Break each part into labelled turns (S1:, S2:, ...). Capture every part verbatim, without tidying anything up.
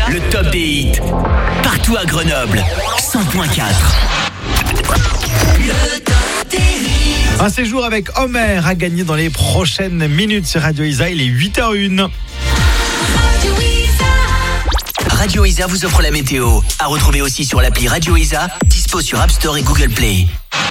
S1: Le top des hits. Partout à Grenoble. cent point quatre. Le top des hits.
S2: Un séjour avec Homer à gagner dans les prochaines minutes sur Radio Isa. Il est huit heures zéro un.
S1: Radio Isa vous offre la météo. À retrouver aussi sur l'appli Radio Isa, dispo sur App Store et Google Play.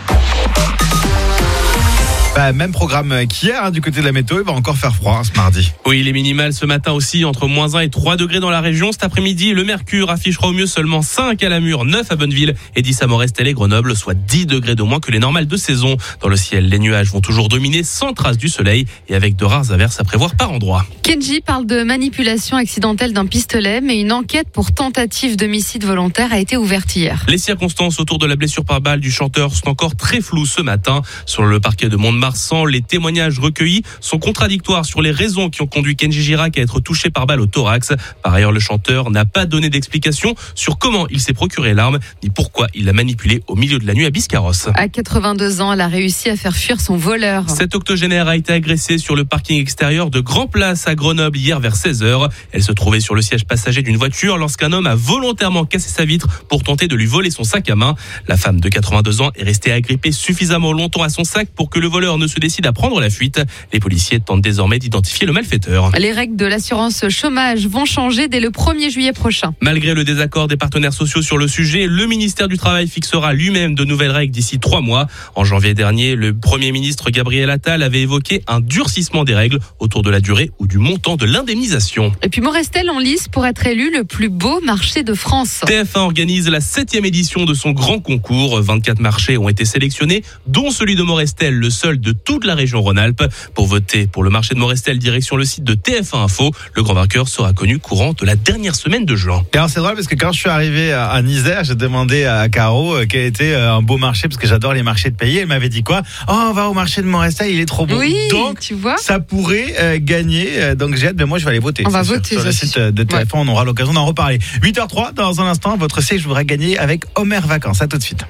S2: Bah, même programme qu'hier, hein, du côté de la météo, il va encore faire froid hein, ce mardi.
S3: Oui, les minimales ce matin aussi, entre moins un et trois degrés dans la région. Cet après-midi, le mercure affichera au mieux seulement cinq à Namur, neuf à Bonneville et dix à Morestel et Grenoble, soit dix degrés de moins que les normales de saison. Dans le ciel, les nuages vont toujours dominer sans trace du soleil et avec de rares averses à prévoir par endroits.
S4: Kenji parle de manipulation accidentelle d'un pistolet, mais une enquête pour tentative d'homicide volontaire a été ouverte hier.
S3: Les circonstances autour de la blessure par balle du chanteur sont encore très floues ce matin. Sur le parquet de Mont-de-Marsan, les témoignages recueillis sont contradictoires sur les raisons qui ont conduit Kenji Girac à être touché par balle au thorax. Par ailleurs, le chanteur n'a pas donné d'explication sur comment il s'est procuré l'arme, ni pourquoi il l'a manipulée au milieu de la nuit à Biscarrosse.
S4: À quatre-vingt-deux ans, elle a réussi à faire fuir son voleur.
S3: Cette octogénaire a été agressée sur le parking extérieur de Grand Place à Grenoble hier vers seize heures. Elle se trouvait sur le siège passager d'une voiture lorsqu'un homme a volontairement cassé sa vitre pour tenter de lui voler son sac à main. La femme de quatre-vingt-deux ans est restée agrippée suffisamment longtemps à son sac pour que le voleur ne se décide à prendre la fuite. Les policiers tentent désormais d'identifier le malfaiteur.
S4: Les règles de l'assurance chômage vont changer dès le premier juillet prochain.
S3: Malgré le désaccord des partenaires sociaux sur le sujet, le ministère du Travail fixera lui-même de nouvelles règles d'ici trois mois. En janvier dernier, le Premier ministre Gabriel Attal avait évoqué un durcissement des règles autour de la durée ou du montant de l'indemnisation.
S4: Et puis Morestel en lice pour être élu le plus beau marché de France.
S3: T F un organise la septième édition de son grand concours. vingt-quatre marchés ont été sélectionnés, dont celui de Morestel, le seul de toute la région Rhône-Alpes. Pour voter pour le marché de Morestel, direction le site de T F un Info. Le grand vainqueur sera connu courant de la dernière semaine de juin.
S2: Et alors c'est drôle parce que quand je suis arrivé à, à Isère, j'ai demandé à Caro euh, quel était euh, un beau marché parce que j'adore les marchés de pays. Elle m'avait dit quoi ? Oh, on va au marché de Morestel, il est trop beau.
S4: Oui,
S2: donc
S4: tu vois,
S2: ça pourrait euh, gagner. Euh, donc j'ai hâte, mais moi je vais aller voter.
S4: On va
S2: sûr.
S4: voter
S2: sur le
S4: aussi.
S2: site de T F un. Ouais. On aura l'occasion d'en reparler. huit heures zéro trois, dans un instant, votre séjour à gagner avec Homer Vacances. À tout de suite.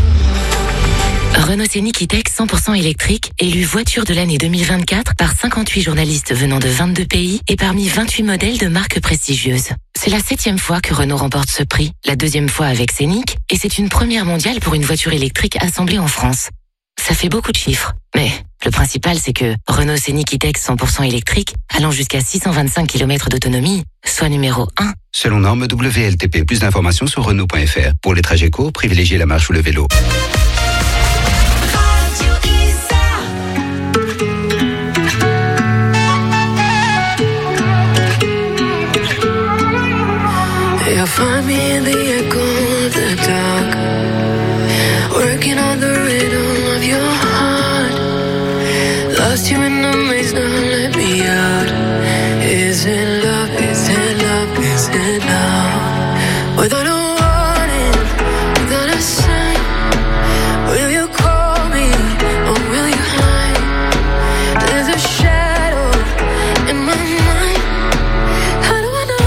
S5: Renault Scénic E-Tech cent pour cent électrique, élu voiture de l'année deux mille vingt-quatre par cinquante-huit journalistes venant de vingt-deux pays et parmi vingt-huit modèles de marques prestigieuses. C'est la septième fois que Renault remporte ce prix, la deuxième fois avec Scénic, et c'est une première mondiale pour une voiture électrique assemblée en France. Ça fait beaucoup de chiffres, mais le principal c'est que Renault Scénic E-Tech cent pour cent électrique, allant jusqu'à six cent vingt-cinq kilomètres d'autonomie, soit numéro un.
S6: Selon norme W L T P, plus d'informations sur Renault point F R. Pour les trajets courts, privilégiez la marche ou le vélo.
S7: Find me in the echo of the dark, working on the rhythm of your heart. Lost you in the maze, now let me out. Is it love, is it love, is it love? Without a warning, without a sign, will you call me or will you hide? There's a shadow in my mind. How do I know?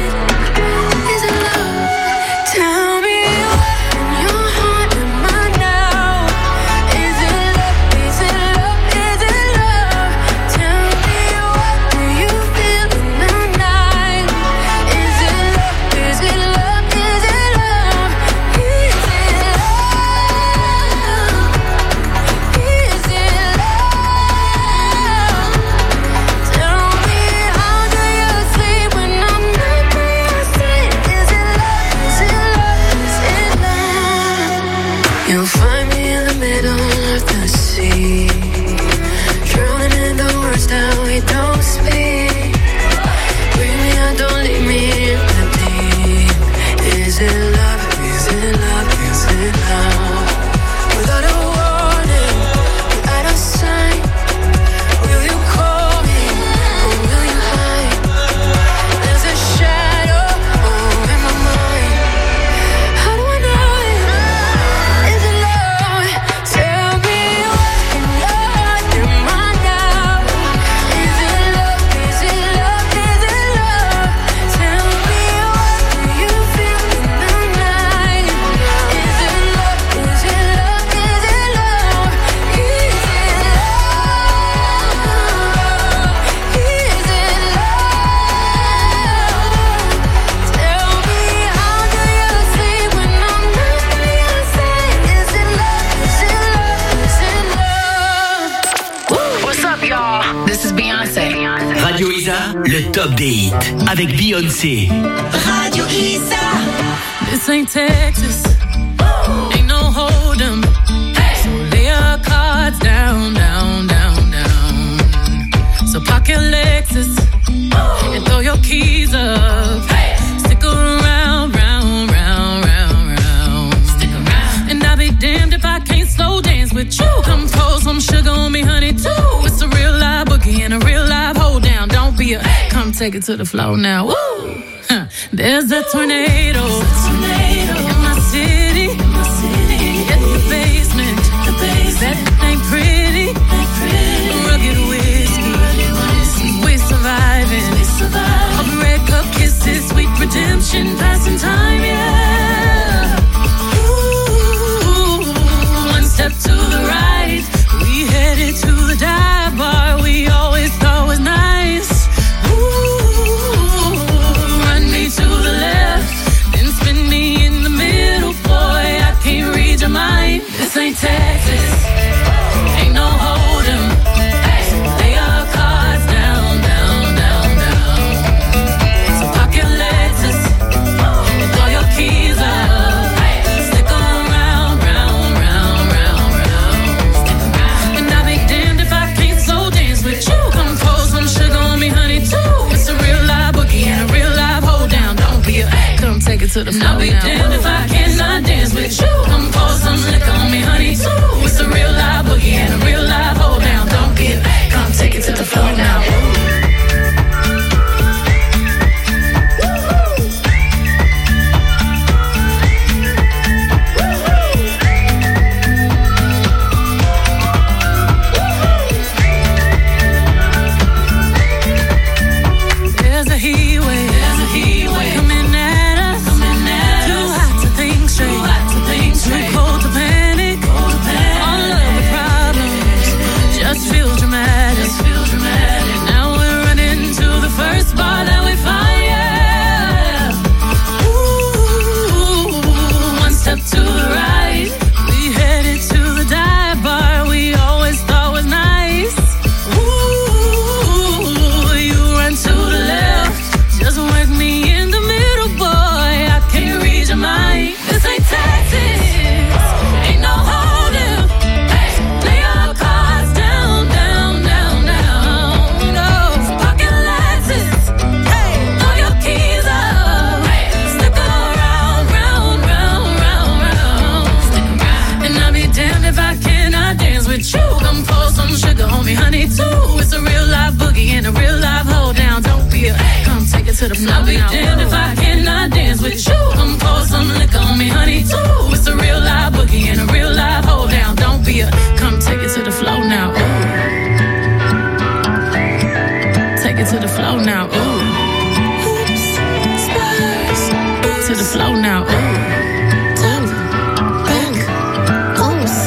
S7: Tell me what in your heart am I now? Is it love, is it love, is it love? Tell me what do you feel in the night? Is it love, is it love, is it love? Is it love? Is it love? Tell me how do you sleep when I'm not by your side? Is it love, is it you'll find me in the middle of the sea, drowning in the words that we don't speak. Bring me out, don't leave me in the deep. Is it love, is it love, is it love? Without a warning, without a sign, will you call me or will you hide? There's a shadow oh, in my mind. How do I know it? Is it love? Tell me what in
S1: Le top des hits avec Beyoncé.
S8: Radio Isa.
S9: This ain't Texas. Ain't no hold'em. So lay your cards down, down, down, down. So park your Lexus and throw your keys up. Stick around, round, round, round, round. Stick around. And I'll be damned if I can't slow dance with you. Come pour some sugar on me, honey, too. It's a real live boogie and a real live hold down. Don't be a, come take it to the floor now. Woo! Huh. There's a tornado. In my city, in my city, in the basement, the basement. That ain't pretty, ain't pretty. Rugged whiskey, we surviving. We surviving. All the red cup kisses, sweet redemption, passing time, yeah. Ooh, one step to the right, we headed to the dive bar. We always thought was nice. Ooh, run me to the left. Spin me in the middle, boy, I can't read your mind. This ain't Texas, ain't no hold'em. Lay your cards down, down, down, down. So park your Lexus and throw your keys up. Stick around, round, round, round, round. And I'll be damned if I can't slow dance with you. Come pour some sugar on me, honey, too. It's a real live boogie and a real live hold down. Don't be a come take it to the floor. I'll be damned if I cannot dance with you. Come pour some liquor on me, honey, too. It's a real live boogie and a real live hold down. Don't be a come take it to the floor now. There's a heat wave, there's a heat wave coming at us. Coming at Too us. hot to think straight, Too hot to think straight. Too cold to panic, cold to panic. All of the problems just feel dramatic. Just feel dramatic. Now we're running to the first bar that we find, yeah. Ooh, one step to the right, we headed to the dive bar. We always thought was nice. Ooh, you run to the left. Just work me in the middle, boy. I can't read your mind. This ain't Texas. Ain't no hold'em. Lay your cards down, down, down, down. No, park your Lexus. Throw your keys up. Stick around, round, round, round, round. And I'll be damned if I cannot dance with you. Come pour some sugar on me, honey, too. It's a real live boogie and a real live hold down. Don't be a come take it to the floor. I'll be damned if I cannot dance with you. Come pour some liquor on me, honey, too. It's a real live boogie and a real live hold down. Don't be a come take it to the floor now. Ooh. Take it to the floor now. Ooh. Oops, spurs. To the floor now. Ooh. Top, back, oops.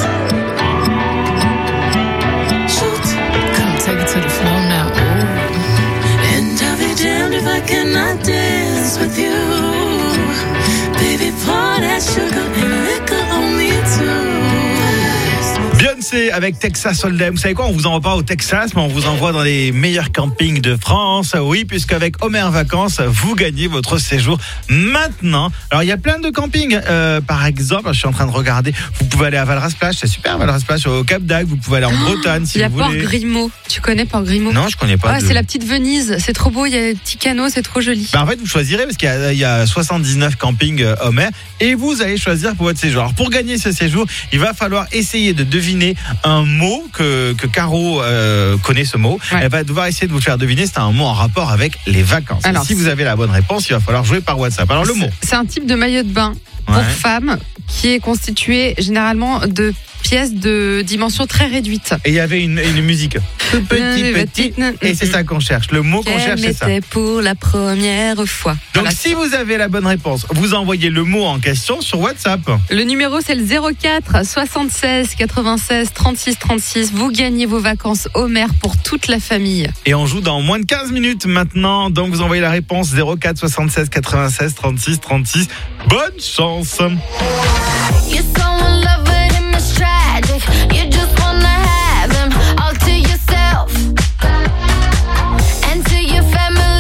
S9: Shoot. Come take it to the floor now. Ooh. And I'll be damned if I cannot dance with you. Baby, pour that sugar and liquor on me too.
S2: Beyoncé avec Texas Hold'em. Vous savez quoi, on vous envoie pas au Texas, mais on vous envoie dans les meilleurs campings de France. Oui, puisqu'avec Homer Vacances, vous gagnez votre séjour maintenant. Alors, il y a plein de campings. Euh, par exemple, je suis en train de regarder. Vous pouvez aller à Valras-Plage, c'est super, Valras-Plage, au Cap d'Agde. Vous pouvez aller en Bretagne si
S4: Il y a
S2: vous
S4: Port
S2: voulez.
S4: Grimaud. Tu connais Port Grimaud?
S2: Non, je connais pas.
S4: Ouais,
S2: de...
S4: c'est la petite Venise. C'est trop beau. Il y a des petits canaux. C'est trop joli.
S2: Bah en fait, vous choisirez parce qu'il y a, il y a soixante-dix-neuf campings euh, Homer et vous allez choisir pour votre séjour. Alors, pour gagner ce séjour, il va falloir essayer de deviner un mot que, que Caro euh, connaît ce mot. Ouais. Elle va devoir essayer de vous faire deviner. C'est un mot en rapport avec les vacances. Alors, si vous avez la bonne réponse, il va falloir jouer par WhatsApp. Alors, le mot.
S4: C'est un type de maillot de bain pour ouais. femmes qui est constitué généralement de pièces de dimension très réduite.
S2: Et il y avait une, une musique. Tout petit, petit. Et c'est ça qu'on cherche. Le mot qu'on cherche, c'est ça.
S4: C'était pour la première fois.
S2: Donc, voilà. Si vous avez la bonne réponse, vous envoyez le mot en question sur WhatsApp.
S4: Le numéro, c'est le zéro quatre soixante-seize quatre-vingt-seize trente-six trente-six. Vous gagnez vos vacances Homer pour toute la famille.
S2: Et on joue dans moins de quinze minutes maintenant. Donc, vous envoyez la réponse zéro quatre soixante-seize quatre-vingt-seize trente-six trente-six. Bonne chance.
S7: You just wanna have him all to yourself and to your family.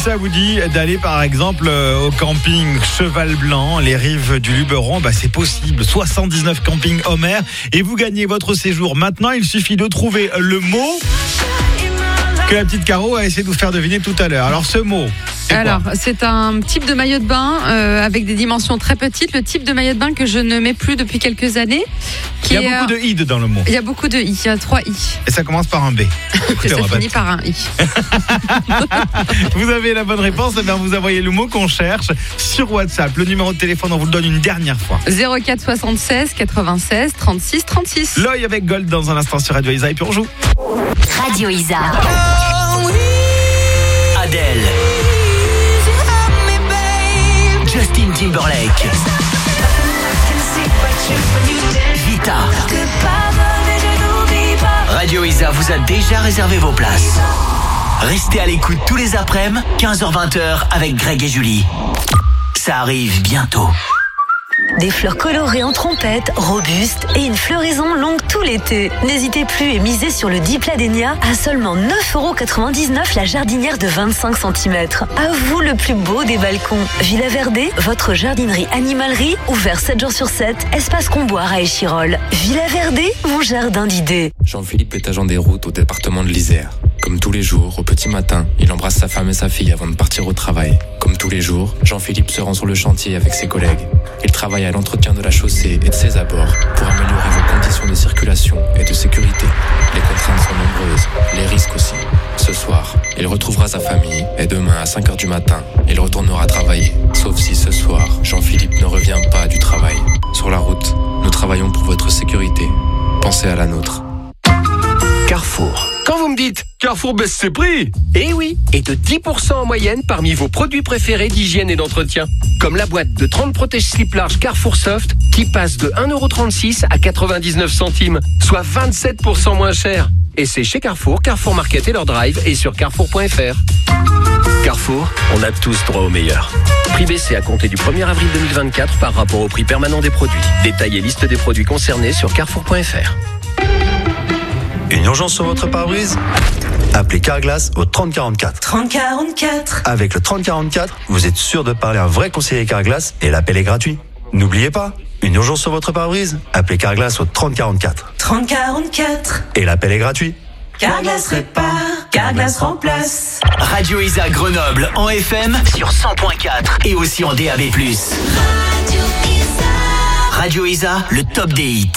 S2: ça vous dit d'aller par exemple au camping Cheval Blanc, les rives du Luberon, bah c'est possible. soixante-dix-neuf campings Homer et vous gagnez votre séjour. Maintenant, il suffit de trouver le mot que la petite Caro a essayé de vous faire deviner tout à l'heure. Alors ce mot, c'est
S4: Alors,
S2: quoi?
S4: c'est un type de maillot de bain euh, avec des dimensions très petites. Le type de maillot de bain que je ne mets plus depuis quelques années. Qui
S2: Il y a
S4: est,
S2: beaucoup de i dans le mot.
S4: Il y a beaucoup de i. Il y a trois i.
S2: Et ça commence par un B. Écoutez,
S4: Ça
S2: on va
S4: finit par un i.
S2: Vous avez la bonne réponse, et bien vous envoyez le mot qu'on cherche sur WhatsApp. Le numéro de téléphone, on vous le donne une dernière fois.
S4: zéro quatre soixante-seize quatre-vingt-seize trente-six trente-six.
S2: L'œil avec Gold dans un instant sur Radio Isa et puis on joue.
S1: Radio Isa. Adèle. Justin Timberlake. Vita. Radio Isa vous a déjà réservé vos places. Restez à l'écoute tous les après-midi, quinze heures vingt avec Greg et Julie. Ça arrive bientôt.
S10: Des fleurs colorées en trompette, robustes et une floraison longue tout l'été. N'hésitez plus et misez sur le Dipladenia à seulement neuf euros quatre-vingt-dix-neuf la jardinière de vingt-cinq centimètres. À vous le plus beau des balcons. Villa Verde, votre jardinerie animalerie, ouvert sept jours sur sept, espace Comboire à Échirol. Villa Verde, mon jardin d'idées.
S11: Jean-Philippe est agent des routes au département de l'Isère. Comme tous les jours, au petit matin, il embrasse sa femme et sa fille avant de partir au travail. Comme tous les jours, Jean-Philippe se rend sur le chantier avec ses collègues. Il travaille à l'entretien de la chaussée et de ses abords pour améliorer vos conditions de circulation et de sécurité. Les contraintes sont nombreuses, les risques aussi. Ce soir, il retrouvera sa famille et demain à cinq heures du matin, il retournera travailler. Sauf si ce soir, Jean-Philippe ne revient pas du travail. Sur la route, nous travaillons pour votre sécurité. Pensez à la nôtre.
S12: Carrefour. Quand vous me dites Carrefour baisse ses prix, eh oui, et de dix pour cent en moyenne parmi vos produits préférés d'hygiène et d'entretien. Comme la boîte de trente protège-slip large Carrefour Soft qui passe de un euro trente-six à quatre-vingt-dix-neuf centimes, soit vingt-sept pour cent moins cher. Et c'est chez Carrefour, Carrefour Market et leur drive et sur carrefour point f r. Carrefour, on a tous droit au meilleur. Prix baissé à compter du premier avril deux mille vingt-quatre par rapport au prix permanent des produits. Détail et liste des produits concernés sur carrefour point f r.
S13: Une urgence sur votre pare-brise? Appelez Carglass au trente quarante-quatre.
S8: trente quarante-quatre.
S13: Avec le trente quarante-quatre, vous êtes sûr de parler à un vrai conseiller Carglass et l'appel est gratuit. N'oubliez pas, une urgence sur votre pare-brise? Appelez Carglass au trente quarante-quatre.
S8: trente quarante-quatre.
S13: Et l'appel est gratuit.
S8: Carglass répare, Carglass remplace.
S1: Radio Isa Grenoble en F M sur cent point quatre et aussi en D A B plus. Radio Isa. Radio Isa, le top des hits.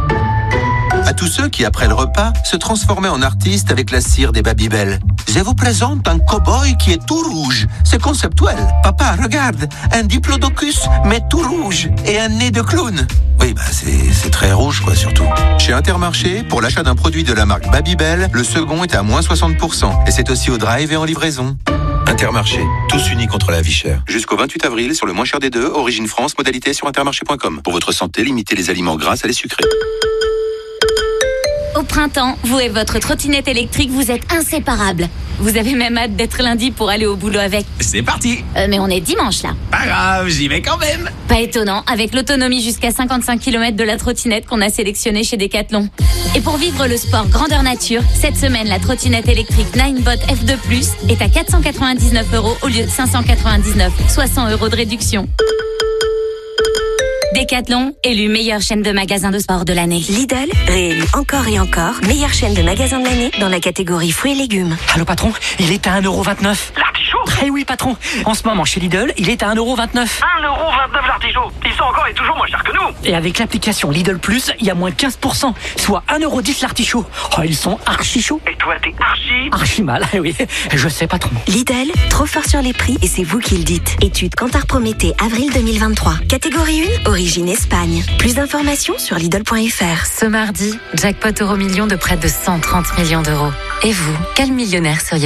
S14: À tous ceux qui, après le repas, se transformaient en artistes avec la cire des Babybel. Je vous présente un cow-boy qui est tout rouge. C'est conceptuel. Papa, regarde, un diplodocus, mais tout rouge, et un nez de clown. Oui, bah c'est, c'est très rouge, quoi, surtout. Chez Intermarché, pour l'achat d'un produit de la marque Babybel, le second est à moins soixante pour cent. Et c'est aussi au drive et en livraison.
S15: Intermarché, tous unis contre la vie chère.
S14: Jusqu'au vingt-huit avril, sur le moins cher des deux, Origine France, modalité sur intermarché point com. Pour votre santé, limitez les aliments gras à les sucrés.
S16: Au printemps, vous et votre trottinette électrique, vous êtes inséparables. Vous avez même hâte d'être lundi pour aller au boulot avec.
S17: C'est parti.
S16: Euh, mais on est dimanche là.
S17: Pas grave, j'y vais quand même.
S16: Pas étonnant, avec l'autonomie jusqu'à cinquante-cinq kilomètres de la trottinette qu'on a sélectionnée chez Decathlon. Et pour vivre le sport grandeur nature, cette semaine, la trottinette électrique Ninebot F deux plus est à quatre cent quatre-vingt-dix-neuf euros au lieu de cinq cent quatre-vingt-dix-neuf, soit cent euros de réduction. Decathlon, élu meilleure chaîne de magasins de sport de l'année.
S10: Lidl, réélu encore et encore meilleure chaîne de magasins de l'année dans la catégorie fruits et légumes.
S18: Allô patron, il est à un euro vingt-neuf.
S19: L'artichaut ?
S18: Eh oui patron, en ce moment chez Lidl, il est à un euro vingt-neuf.
S19: un euro vingt-neuf l'artichaut. Ils sont encore et toujours moins chers que nous.
S18: Et avec l'application Lidl Plus, il y a moins quinze pour cent, soit un euro dix l'artichaut. Oh, ils sont archi chauds.
S19: Et toi, t'es archi...
S18: Archi mal, eh oui, je sais patron.
S10: Lidl, trop fort sur les prix et c'est vous qui le dites. Étude Kantar Prométhée, avril deux mille vingt-trois. Catégorie un, origine Espagne. Plus d'informations sur Lidl point f r.
S5: Ce mardi, jackpot euro million de près de cent trente millions d'euros. Et vous, quel millionnaire seriez-vous ?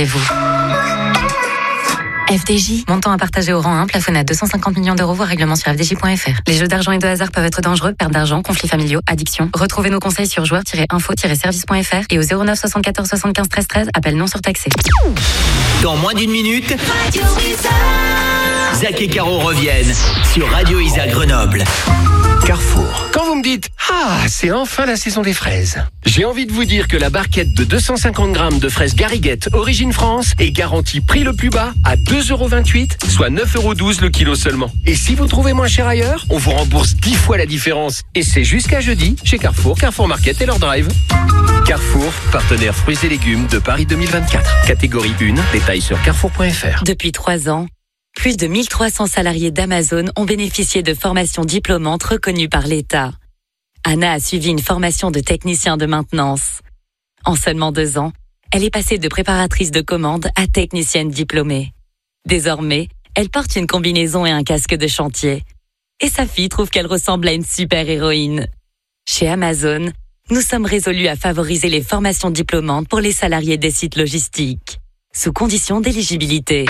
S5: F D J, montant à partager au rang un, plafonné à deux cent cinquante millions d'euros, voire règlement sur f d j point f r. Les jeux d'argent et de hasard peuvent être dangereux, perte d'argent, conflits familiaux, addiction. Retrouvez nos conseils sur joueurs tiret info tiret service point f r et au zéro neuf soixante-quatorze soixante-quinze treize treize, appel non surtaxé.
S1: Dans moins d'une minute, Radio Isa. Zach et Caro reviennent sur Radio Isa Grenoble.
S12: Carrefour. Quand vous me dites « Ah, c'est enfin la saison des fraises », j'ai envie de vous dire que la barquette de deux cent cinquante grammes de fraises Gariguette Origine France est garantie prix le plus bas à deux euros vingt-huit, soit neuf euros douze le kilo seulement. Et si vous trouvez moins cher ailleurs, on vous rembourse dix fois la différence. Et c'est jusqu'à jeudi chez Carrefour, Carrefour Market et leur drive. Carrefour, partenaire fruits et légumes de Paris deux mille vingt-quatre. Catégorie un, détails sur carrefour point f r.
S5: Depuis trois ans, plus de mille trois cents salariés d'Amazon ont bénéficié de formations diplômantes reconnues par l'État. Anna a suivi une formation de technicien de maintenance. En seulement deux ans, elle est passée de préparatrice de commande à technicienne diplômée. Désormais, elle porte une combinaison et un casque de chantier. Et sa fille trouve qu'elle ressemble à une super-héroïne. Chez Amazon, nous sommes résolus à favoriser les formations diplômantes pour les salariés des sites logistiques, sous condition d'éligibilité.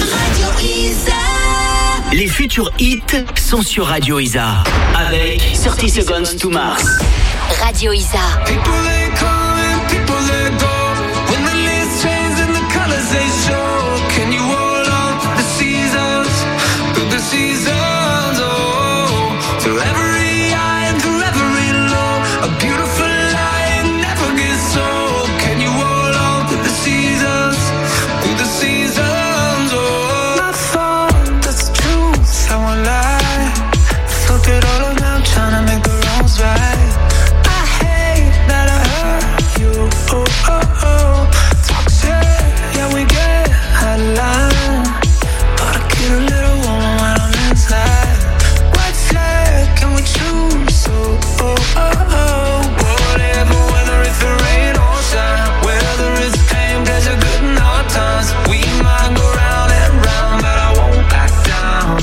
S1: Les futurs hits sont sur Radio Isa avec thirty Seconds to Mars.
S10: Radio Isa.
S7: People they come and people they go. When the leaves change and the colors they show. Can you hold on to the seasons, through the seasons, oh, through every high and through every low. A beautiful light never gets old. Can you hold on to the seasons, through the seasons, oh. My fault, that's the truth, I won't lie. Fuck it all up now, trying to make the wrongs right. Oh, oh, oh, toxic, yeah, we get out of line. But I get a little warm when I'm inside. White flag, can we choose? Oh, oh, oh, oh. Whatever, whether it's the rain or shine, whether it's pain, pleasure, good and hard times. We might go round and round, but I won't back down.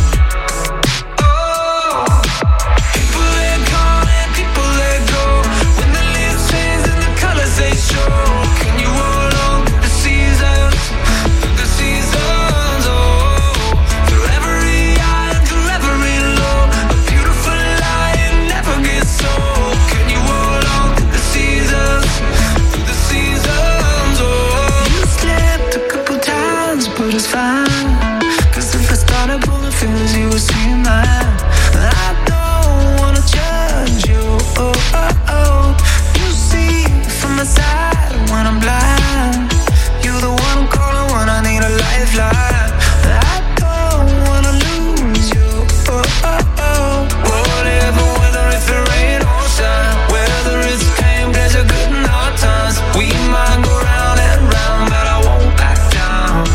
S7: Oh, people they come and people they go. When the leaves change and the colors they show. Can you hold on to the seasons, through the seasons, oh, through every high and through every low. A beautiful light never gets old. Can you hold on to the seasons, through the seasons, oh. You slipped a couple times, but it's fine. Cause if I started pulling fingers, you would see mine. I don't wanna judge you, oh, oh, oh. You see from my side when I'm blind. You're the one I'm calling when I need a lifeline. I don't wanna lose you, oh, oh, oh. Whatever, whether it's the rain or shine, whether it's pain, pleasure, good and hard times. We might go round and round, but I won't back down.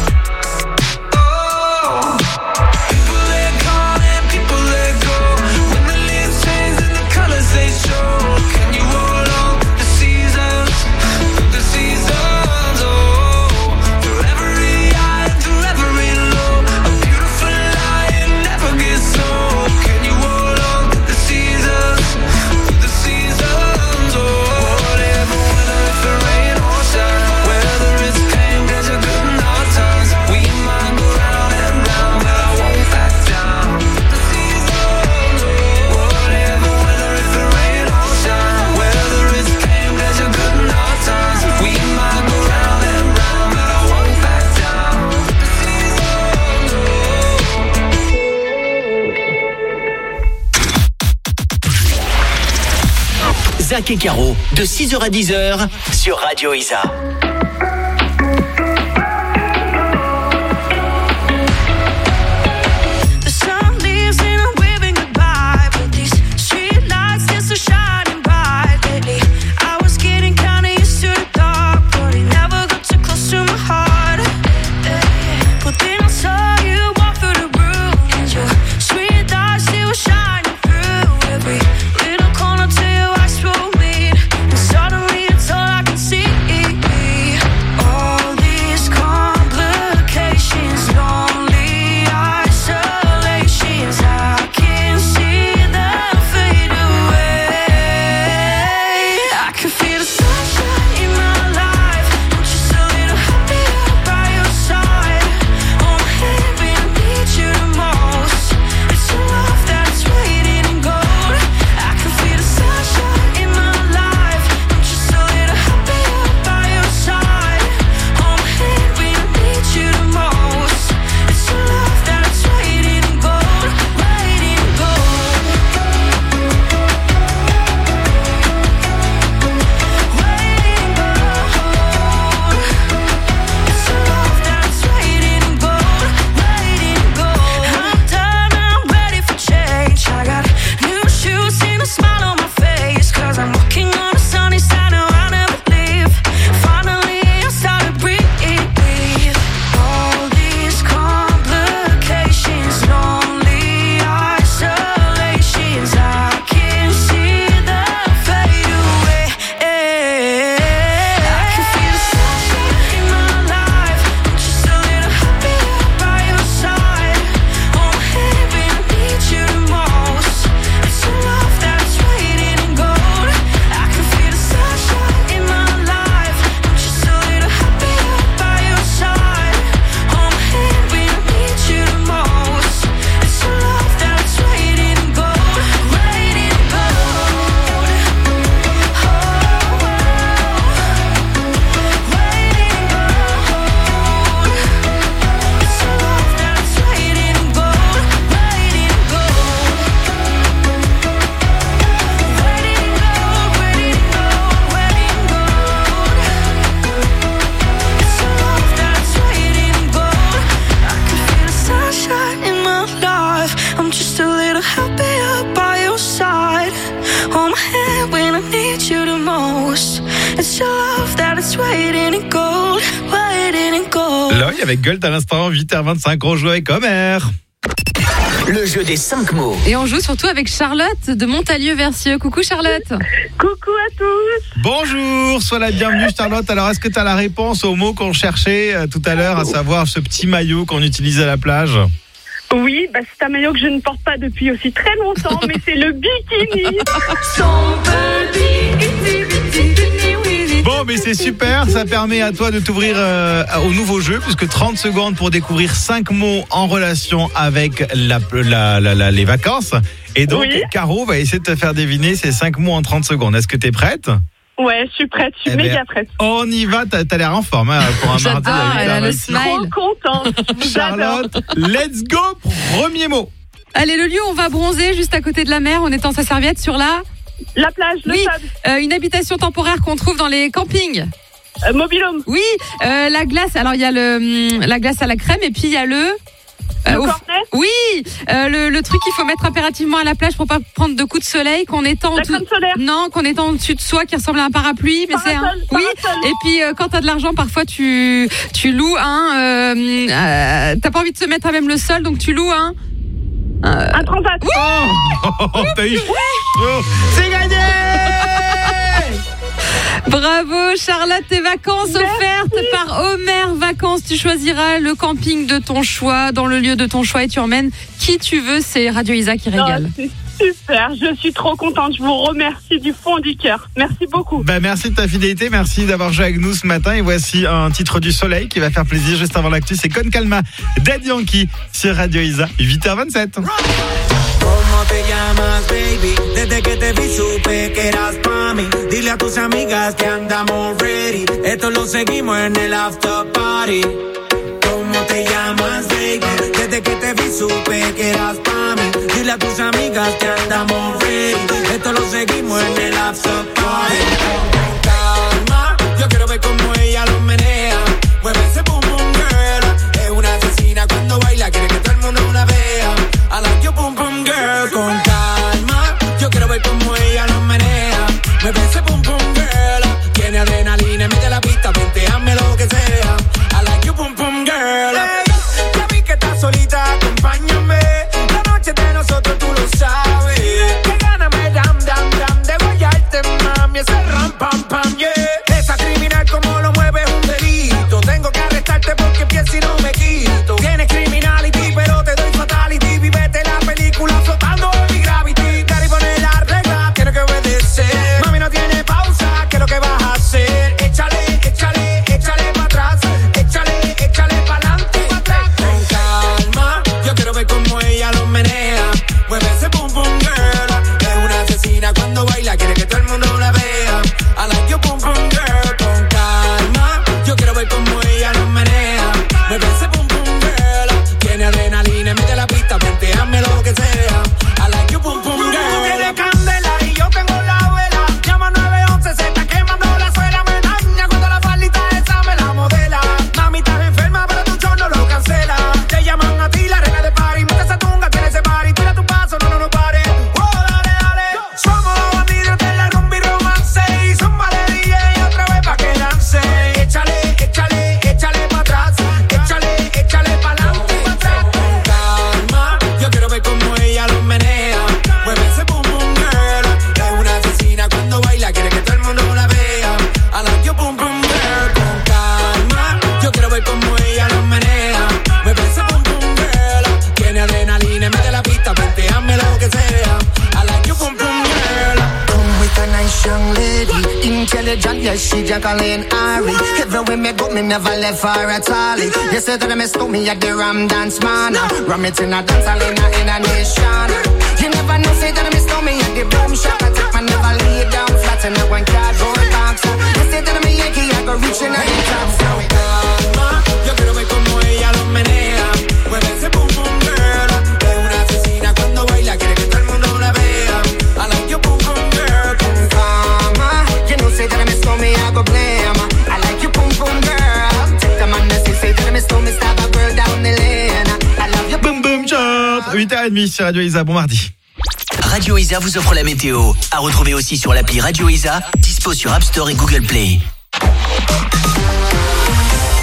S7: Oh, people they come and people they go. When the leaves change and the colors they show. Can you hold on to the seasons, through the seasons, oh, through every high and through every low. A beautiful light never gets old. Can you hold on to the seasons, through the seasons, oh. Whatever, whether it's the rain or shine, whether it's pain, pleasure, good and hard times. We might go round and round, but I won't back down. The seasons, oh. Whatever, whether it's the rain or shine, whether it's pain, pleasure, good and hard times. We might go round and round, but I won't back down. The seasons, oh.
S1: Zach et Caro, de six heures à dix heures sur Radio Isa.
S7: The sun leaves and I'm waving goodbye, but these street lights get so shining bright lately. I was getting kinda used to the dark, but it never got too close to my heart. But then I saw you walk through the room, and your sweet lights, they were shining through every little corner till your eyes roll me. And suddenly it's all I can see.
S2: Oui, avec Gold à l'instant, huit heures vingt-cinq, on joue avec Omer.
S1: Le jeu des cinq mots.
S4: Et on joue surtout avec Charlotte de Montalieu-Versieux. Coucou Charlotte.
S20: Coucou à tous.
S2: Bonjour, sois la bienvenue Charlotte. Alors, est-ce que tu as la réponse au mot qu'on cherchait euh, tout à l'heure, à savoir ce petit maillot qu'on utilise à la plage?
S20: Oui, bah, c'est un maillot que je ne porte pas depuis aussi très longtemps, mais c'est le bikini.
S8: Son petit bikini, oui.
S2: Bon, mais c'est super, ça permet à toi de t'ouvrir euh, au nouveau jeu, puisque trente secondes pour découvrir cinq mots en relation avec la, la, la, la, les vacances. Et donc, oui. Caro va essayer de te faire deviner ces cinq mots en trente secondes. Est-ce que tu es prête?
S20: Ouais, je suis prête, je suis
S2: eh
S20: méga
S2: bien,
S20: prête.
S2: On y va, t'as, t'as l'air en forme hein, pour un mardi.
S4: Ah, elle a le smile.
S20: Trop contente.
S2: Charlotte, let's go, premier mot.
S4: Allez, le lieu où on va bronzer juste à côté de la mer en étant sa serviette sur la...
S20: La plage, le
S4: oui,
S20: sable.
S4: Euh, une habitation temporaire qu'on trouve dans les campings.
S20: Euh, mobil-home.
S4: Oui, euh, la glace. Alors il y a le la glace à la crème et puis il y a le.
S20: Le
S4: euh,
S20: cornet.
S4: Oui, euh, le, le truc qu'il faut mettre impérativement à la plage pour pas prendre de coups de soleil, qu'on étend
S20: la
S4: tout...
S20: crème solaire.
S4: Non, qu'on étend au-dessus de soi, qui ressemble à un parapluie, mais
S20: parasol,
S4: c'est un. Oui.
S20: Parasol.
S4: Et puis euh, quand t'as de l'argent, parfois tu tu loues un. Euh, euh, t'as pas envie de se mettre à même le sol, donc tu loues un.
S20: Euh... Un transat.
S4: Oui.
S2: Oh, oh, t'as eu chaud. C'est gagné.
S4: Bravo Charlotte, tes vacances Merci. offertes par Omer Vacances. Tu choisiras le camping de ton choix, dans le lieu de ton choix et tu emmènes qui tu veux. C'est Radio Isa qui régale.
S20: Oh, c'est super, je suis trop contente. Je vous remercie du fond du cœur. Merci beaucoup.
S2: Bah, merci de ta fidélité, merci d'avoir joué avec nous ce matin. Et voici un titre du soleil qui va faire plaisir juste avant l'actu. C'est Con Calma, Daddy Yankee sur Radio Isa, huit heures vingt-sept.
S21: ¿Cómo te llamas, baby? Desde que te vi supe que eras pa' mí. Dile a tus amigas que andamos ready. Esto lo seguimos en el after party. ¿Cómo te llamas, baby? Desde que te vi supe que eras pa' mí. Dile a tus amigas que andamos ready. Esto lo seguimos en el after party. Con calma, yo quiero ver cómo ella lo menea. Mueve ese boom boom girl. Es una asesina cuando baila, quiere que todo el mundo la vea. I like your boom boom girl. Con calma, yo quiero ver cómo ella lo menea. Mueve ese boom boom girl. Tiene adrenalina, mete la pista, vente, hazme lo que sea. I like your boom boom girl. Hey, ya vi que estás solita, acompáñame. La noche de nosotros tú lo sabes. Que gana me dam dam dam de guayarte, mami. Ese ram pam pam yeah. Esa criminal como lo mueve es un delito. Tengo que arrestarte porque pienso y no me quito. Tienes criminality pero te doy fatality. Vivete la película flotando en mi gravity. Cari pone la regla, tiene que obedecer. Mami no tiene pausa, ¿qué es lo que vas a hacer? Échale, échale, échale pa' atrás. Échale, échale pa'lante y pa' atrás. Con calma, yo quiero ver cómo ella lo menea. Mueve ese boom boom girl. Es una asesina cuando baila, quiere que todo el mundo la vea. I like your boom boom girl. Con calma, yo quiero ver cómo ella lo menea. Mueve ese boom boom girl. Tiene adrenalina, mete la pista, vente, hazme lo que sea. I like your boom boom girl. Tú tienes candela y yo tengo la vela. Llama nueve once, se está quemando la suela. Me daña cuando la faldita esa me la modela. Mami, estás enferma, pero tu show no lo cancela. Te llaman a ti, la reina de party. Mete esa tunga, tiene ese party. Tira tu paso, no, no, no pare. Oh, dale, dale. Somos los bandidos de la rumba y romance. Y zumba de D J otra vez pa' que dance. Échale, échale, échale pa' atrás. Échale, échale pa'lante y pa' atrás. Con calma, yo quiero ver cómo ella lo menea. Mueve ese boom boom girl. Es una asesina cuando baila, quiere que todo el mundo la vea. I like your boom boom girl. Con calma, yo quiero ver cómo ella lo menea. Mueve ese boom boom girl. Tiene adrenalina, mete la pista, vente, hazme lo que sea. I like your boom boom girl. Come with a nice young lady, intelligent, yes, she Jacqueline Ari. Everywhere me go, me never left her at all. You said that me stole me at the Ram Dance Man. Ram it in a dance hall in a, in a nation. You never know, say that me stole me at the Boom Shop. I take my never lay down flat in a one cardboard box. You said that me Yankee, I go reaching out the top. So calma, yo quiero ver cómo ella lo menea. Mueve ese boom boom girl. Es una asesina cuando baila, quiere que todo el mundo la vea. I like your boom boom girl. Con calma, you know say that me stole me, I go blame. I like your boom boom girl. Take the man that say that me stole me, stab a girl down the lane. I love your
S2: Boom boom chop. huit heures trente sur Radio Isa, bon mardi.
S1: Radio Isa vous offre la météo. À retrouver aussi sur l'appli Radio Isa, dispo sur App Store et Google Play.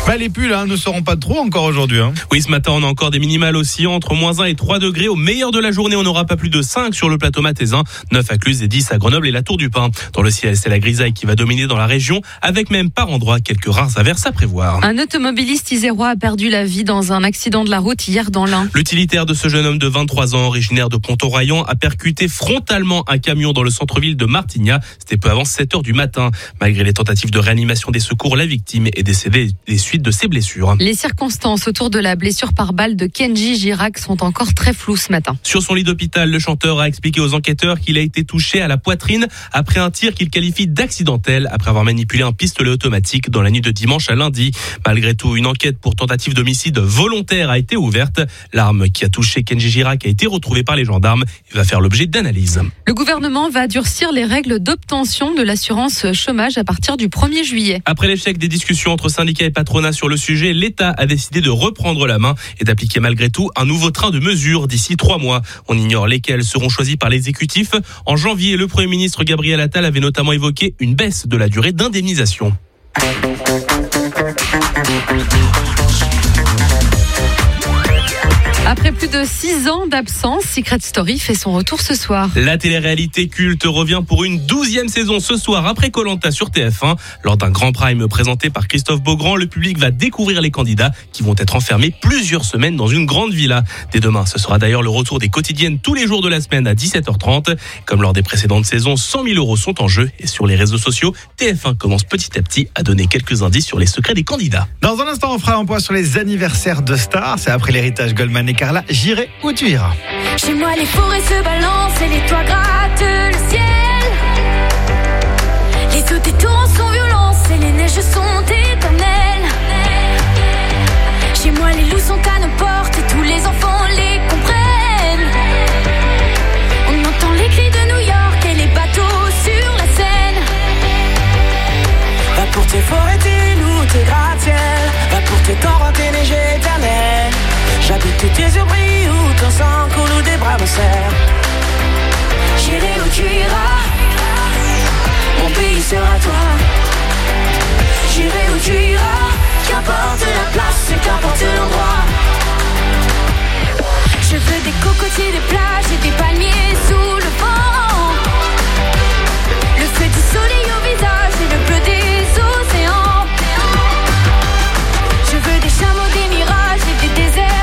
S2: Bah, les pulls hein, ne seront pas trop encore aujourd'hui. Hein.
S3: Oui, ce matin, on a encore des minimales aussi entre moins un et trois degrés. Au meilleur de la journée, on n'aura pas plus de cinq sur le plateau mathésin, neuf à Cluse et dix à Grenoble et la Tour du Pin. Dans le ciel, c'est la grisaille qui va dominer dans la région, avec même par endroits quelques rares averses à prévoir.
S4: Un automobiliste isérois a perdu la vie dans un accident de la route hier dans l'Ain.
S3: L'utilitaire de ce jeune homme de vingt-trois ans, originaire de Pont-au-Raillan, a percuté frontalement un camion dans le centre-ville de Martignas. C'était peu avant sept heures du matin. Malgré les tentatives de réanimation des secours, la victime est décédée des suites de ses blessures.
S4: Les circonstances autour de la blessure par balle de Kenji Girac sont encore très floues ce matin.
S3: Sur son lit d'hôpital, le chanteur a expliqué aux enquêteurs qu'il a été touché à la poitrine après un tir qu'il qualifie d'accidentel après avoir manipulé un pistolet automatique dans la nuit de dimanche à lundi. Malgré tout, une enquête pour tentative d'homicide volontaire a été ouverte. L'arme qui a touché Kenji Girac a été retrouvée par les gendarmes et va faire l'objet d'analyses.
S4: Le gouvernement va durcir les règles d'obtention de l'assurance chômage à partir du premier juillet.
S3: Après l'échec des discussions entre syndicats et patronat sur le sujet, l'État a décidé de reprendre la main et d'appliquer malgré tout un nouveau train de mesures d'ici trois mois. On ignore lesquelles seront choisis par l'exécutif. En janvier, le Premier ministre Gabriel Attal avait notamment évoqué une baisse de la durée d'indemnisation.
S4: Après plus de six ans d'absence, Secret Story fait son retour ce soir.
S3: La télé-réalité culte revient pour une douzième saison ce soir après Koh-Lanta sur T F un. Lors d'un grand prime présenté par Christophe Beaugrand, le public va découvrir les candidats qui vont être enfermés plusieurs semaines dans une grande villa. Dès demain, ce sera d'ailleurs le retour des quotidiennes tous les jours de la semaine à dix-sept heures trente. Comme lors des précédentes saisons, cent mille euros sont en jeu et sur les réseaux sociaux, T F un commence petit à petit à donner quelques indices sur les secrets des candidats.
S2: Dans un instant, on fera un point sur les anniversaires de stars. C'est après l'héritage Goldman et Carla. J'irai où tu iras.
S7: Chez moi, les forêts se balancent et les toits grattent le ciel. Les eaux des torrents sont violentes et les neiges sont éternelles. Chez moi, les loups sont à nos portes et tous les enfants les comprennent. On entend les cris de New York et les bateaux sur la Seine.
S21: Va pour tes forêts, tes loups, tes gratte-ciel. Va pour tes torrents, tes neiges éternelles. J'habite tes yeux brillent où ton sang coule ou des bras me serrent.
S7: J'irai où tu iras, mon pays sera toi. J'irai où tu iras, qu'importe la place et qu'importe l'endroit. Je veux des cocotiers, des plages et des palmiers sous le vent. Le feu du soleil au visage et le bleu des océans. Je veux des chameaux, des mirages et des déserts.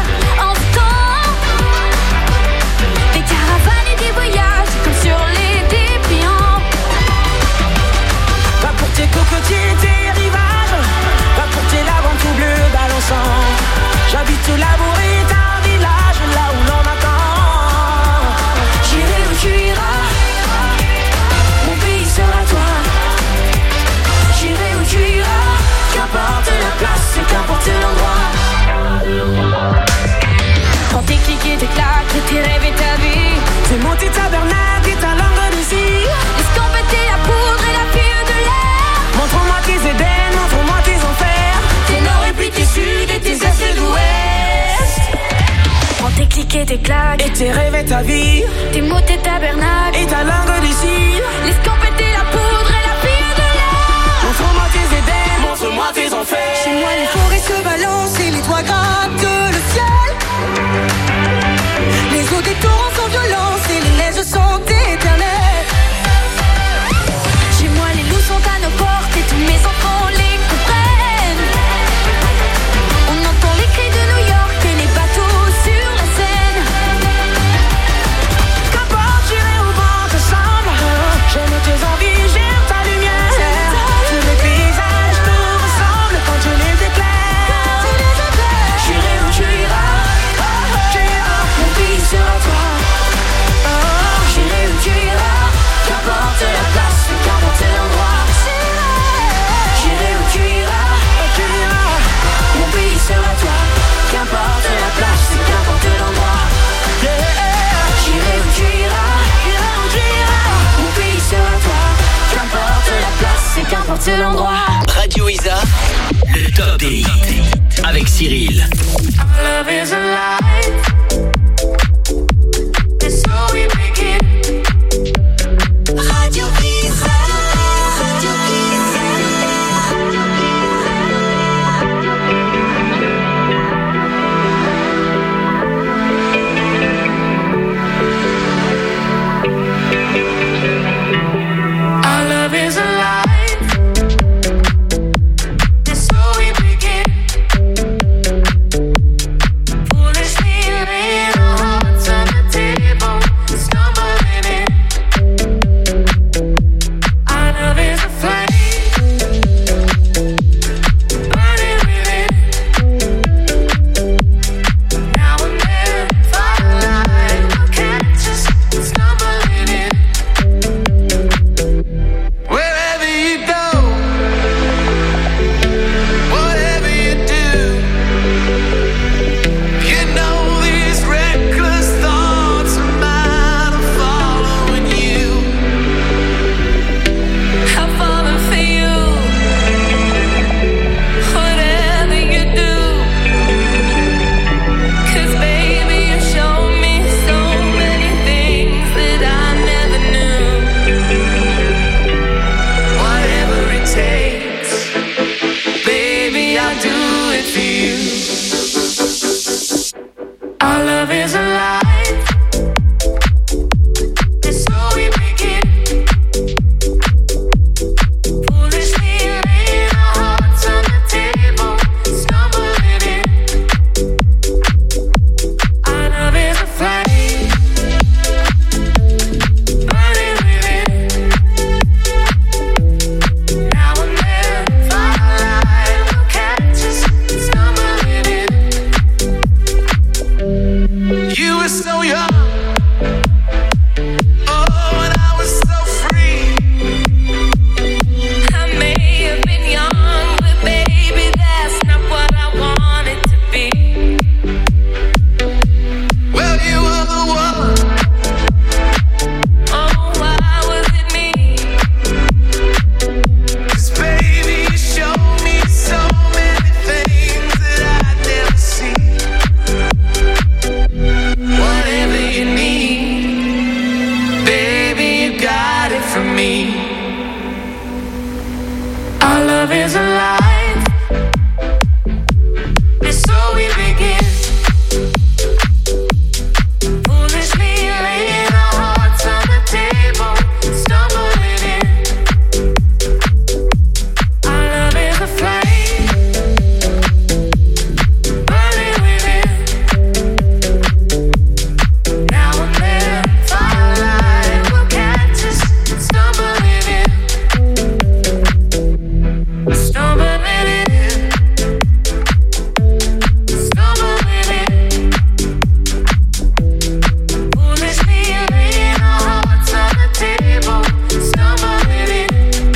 S21: Cocotier, tes rivages, va pour tes laves tout bleu balançant. J'habite Labouré, un village là où l'on m'attend.
S7: J'irai où tu iras, mon pays sera toi. J'irai où tu iras, qu'importe la place et qu'importe l'endroit.
S21: Quand tes clics et tes claques, et tes rêves et ta vie, c'est monter tabernacle et ta langue d'ici.
S7: Escampetez la poudre et la fille de l'air.
S21: Montre-moi tes Éden, montre-moi tes enfers.
S7: Tes nord et puis tes sud et tes est et d'ouest.
S21: Prends tes clics et tes claques et tes rêves et ta vie.
S7: Tes mots, tes tabernacles
S21: et ta langue d'ici.
S7: L'escampetez la poudre et la fille de l'air.
S21: Montre-moi tes Éden, montre-moi tes enfers.
S7: Chez moi les forêts se balancent et les toits grattent le ciel. Les eaux des torrents sont violentes et les neiges sont éternelles. Chez moi les loups sont à nos portes et tous mes enfants les comprennent. On entend les cris de New York et les bateaux sur la Seine.
S21: Qu'importe, j'irai au vent te semble. J'aime tes envies, j'aime ta lumière. Tous les paysages nous ressemblent quand je les éclaire.
S7: J'irai où tu iras, mon pays sera toi. J'irai où tu iras, qu'importe la place, qu'importe l'endroit. J'irai où tu iras, mon pays sera toi. Qu'importe la place, qu'importe l'endroit. J'irai où tu iras, mon pays sera toi. Qu'importe la place, qu'importe l'endroit.
S1: Radio Isa, le top des hits avec Cyril.
S7: Love is a lie. It's so we begin. Radio Isa, Radio Isa. Our love is alive. And so we begin. Foolishly laying our hearts on the table, stumbling in. Our love is a flame, burning within. Now and then, firelight will catch us stumbling in. You were so young. Oh, and I was so free. I may have been young, but baby, that's not what I wanted to be. Well, you were the one. Oh, why was it me? 'Cause baby, you showed me so many things that I'd never seen. Whatever you need, baby, you got it from me. Our love is alive, and so we begin. Foolishly laying our hearts on the table, stumbling in. Our love is a flame, burning within. Now and then, firelight will catch us stumbling in. Stumbling in. Stumbling in. Foolishly laying our hearts on the table, stumbling in.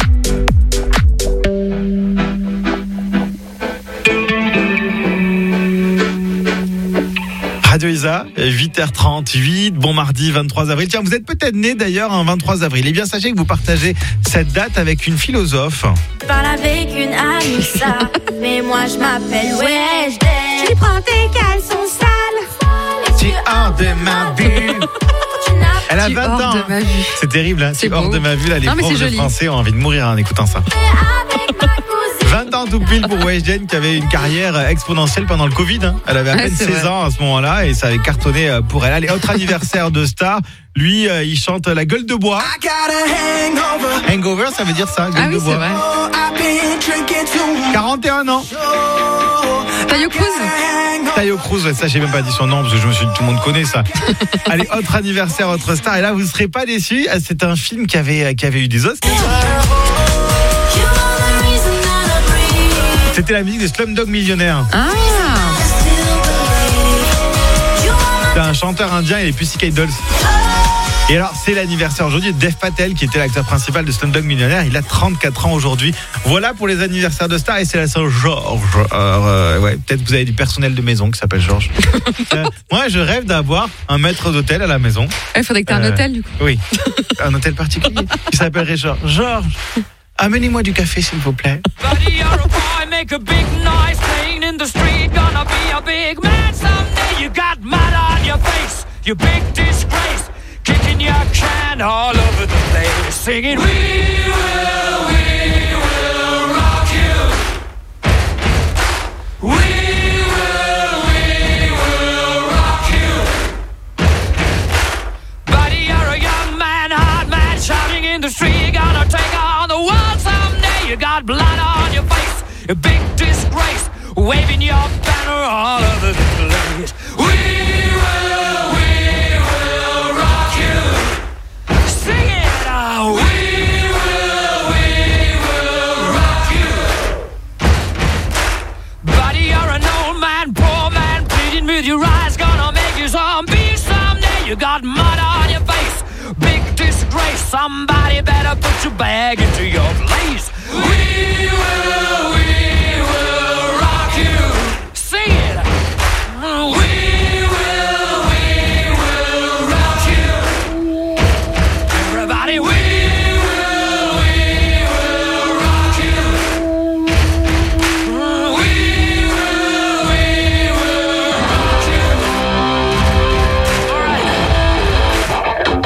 S2: Radio Isa, huit heures trente-huit, bon mardi vingt-trois avril. Tiens, vous êtes peut-être né d'ailleurs un vingt-trois avril. Eh bien, sachez que vous partagez cette date avec une philosophe.
S7: Je parle avec une amie, ça. Mais moi je m'appelle Weshden. Tu prends tes caleçons sales.
S2: Tu es hors de ma vue. Elle a
S4: Tu es
S2: vingt
S4: hors
S2: ans.
S4: de ma vue.
S2: C'est terrible, hein.
S4: C'est
S2: Tu es hors
S4: beau.
S2: de ma vue. Là, les
S4: Non, mais
S2: profs
S4: c'est
S2: de
S4: joli.
S2: français ont envie de mourir en écoutant ça. vingt ans tout pile pour Weshden qui avait une carrière exponentielle pendant le Covid. hein. Elle avait à
S4: Ouais,
S2: peine
S4: c'est
S2: seize
S4: vrai.
S2: ans à ce moment-là et ça avait cartonné euh, pour elle. Allez, autre anniversaire de star. Lui, euh, il chante La Gueule de Bois. Hangover, ça veut dire ça, Gueule
S4: Ah oui,
S2: de
S4: c'est
S2: Bois.
S4: vrai.
S2: quarante et un ans.
S4: Tayo Cruz.
S2: Tayo Cruz, ouais, ça j'ai même pas dit son nom parce que je me suis dit tout le monde connaît ça. Allez, autre anniversaire, autre star. Et là, vous serez pas déçus. C'est un film qui avait, qui avait eu des Oscars. C'était la musique de Slumdog Millionnaire.
S4: Ah.
S2: C'est un chanteur indien et les Pussycat Dolls. Et alors, c'est l'anniversaire aujourd'hui de Dev Patel, qui était l'acteur principal de Slumdog Millionnaire. Il a trente-quatre ans aujourd'hui. Voilà pour les anniversaires de stars et c'est la Saint-Georges. Alors, euh, ouais, peut-être que vous avez du personnel de maison qui s'appelle Georges. euh, moi, je rêve d'avoir un maître d'hôtel à la maison.
S4: Il faudrait que tu aies un
S2: Euh,
S4: hôtel du coup.
S2: Oui, un hôtel particulier qui s'appellerait Georges. Georges, amenez-moi du café, s'il vous plaît.
S21: Buddy, you're a boy, make a big noise, playing in the street, gonna be a big man someday. You got mud on your face, you big disgrace, kicking your can all over the place, singing, we will, we will rock you. We will, we will rock you. Buddy, you're a young man, hard man, shouting in the street, gonna take on the world someday. You got blood on your face, a big disgrace, waving your banner all over the place. We will, we will rock you. Sing it out. We will, we will rock you. Buddy, you're an old man, poor man, pleading with your eyes, gonna make you zombie someday. You got mud on your face, big disgrace. Somebody better put your bag into your place. We will, we will rock you. Sing it. We will, we will rock you. Everybody, we will, we will rock you. We will, we will rock you. All right.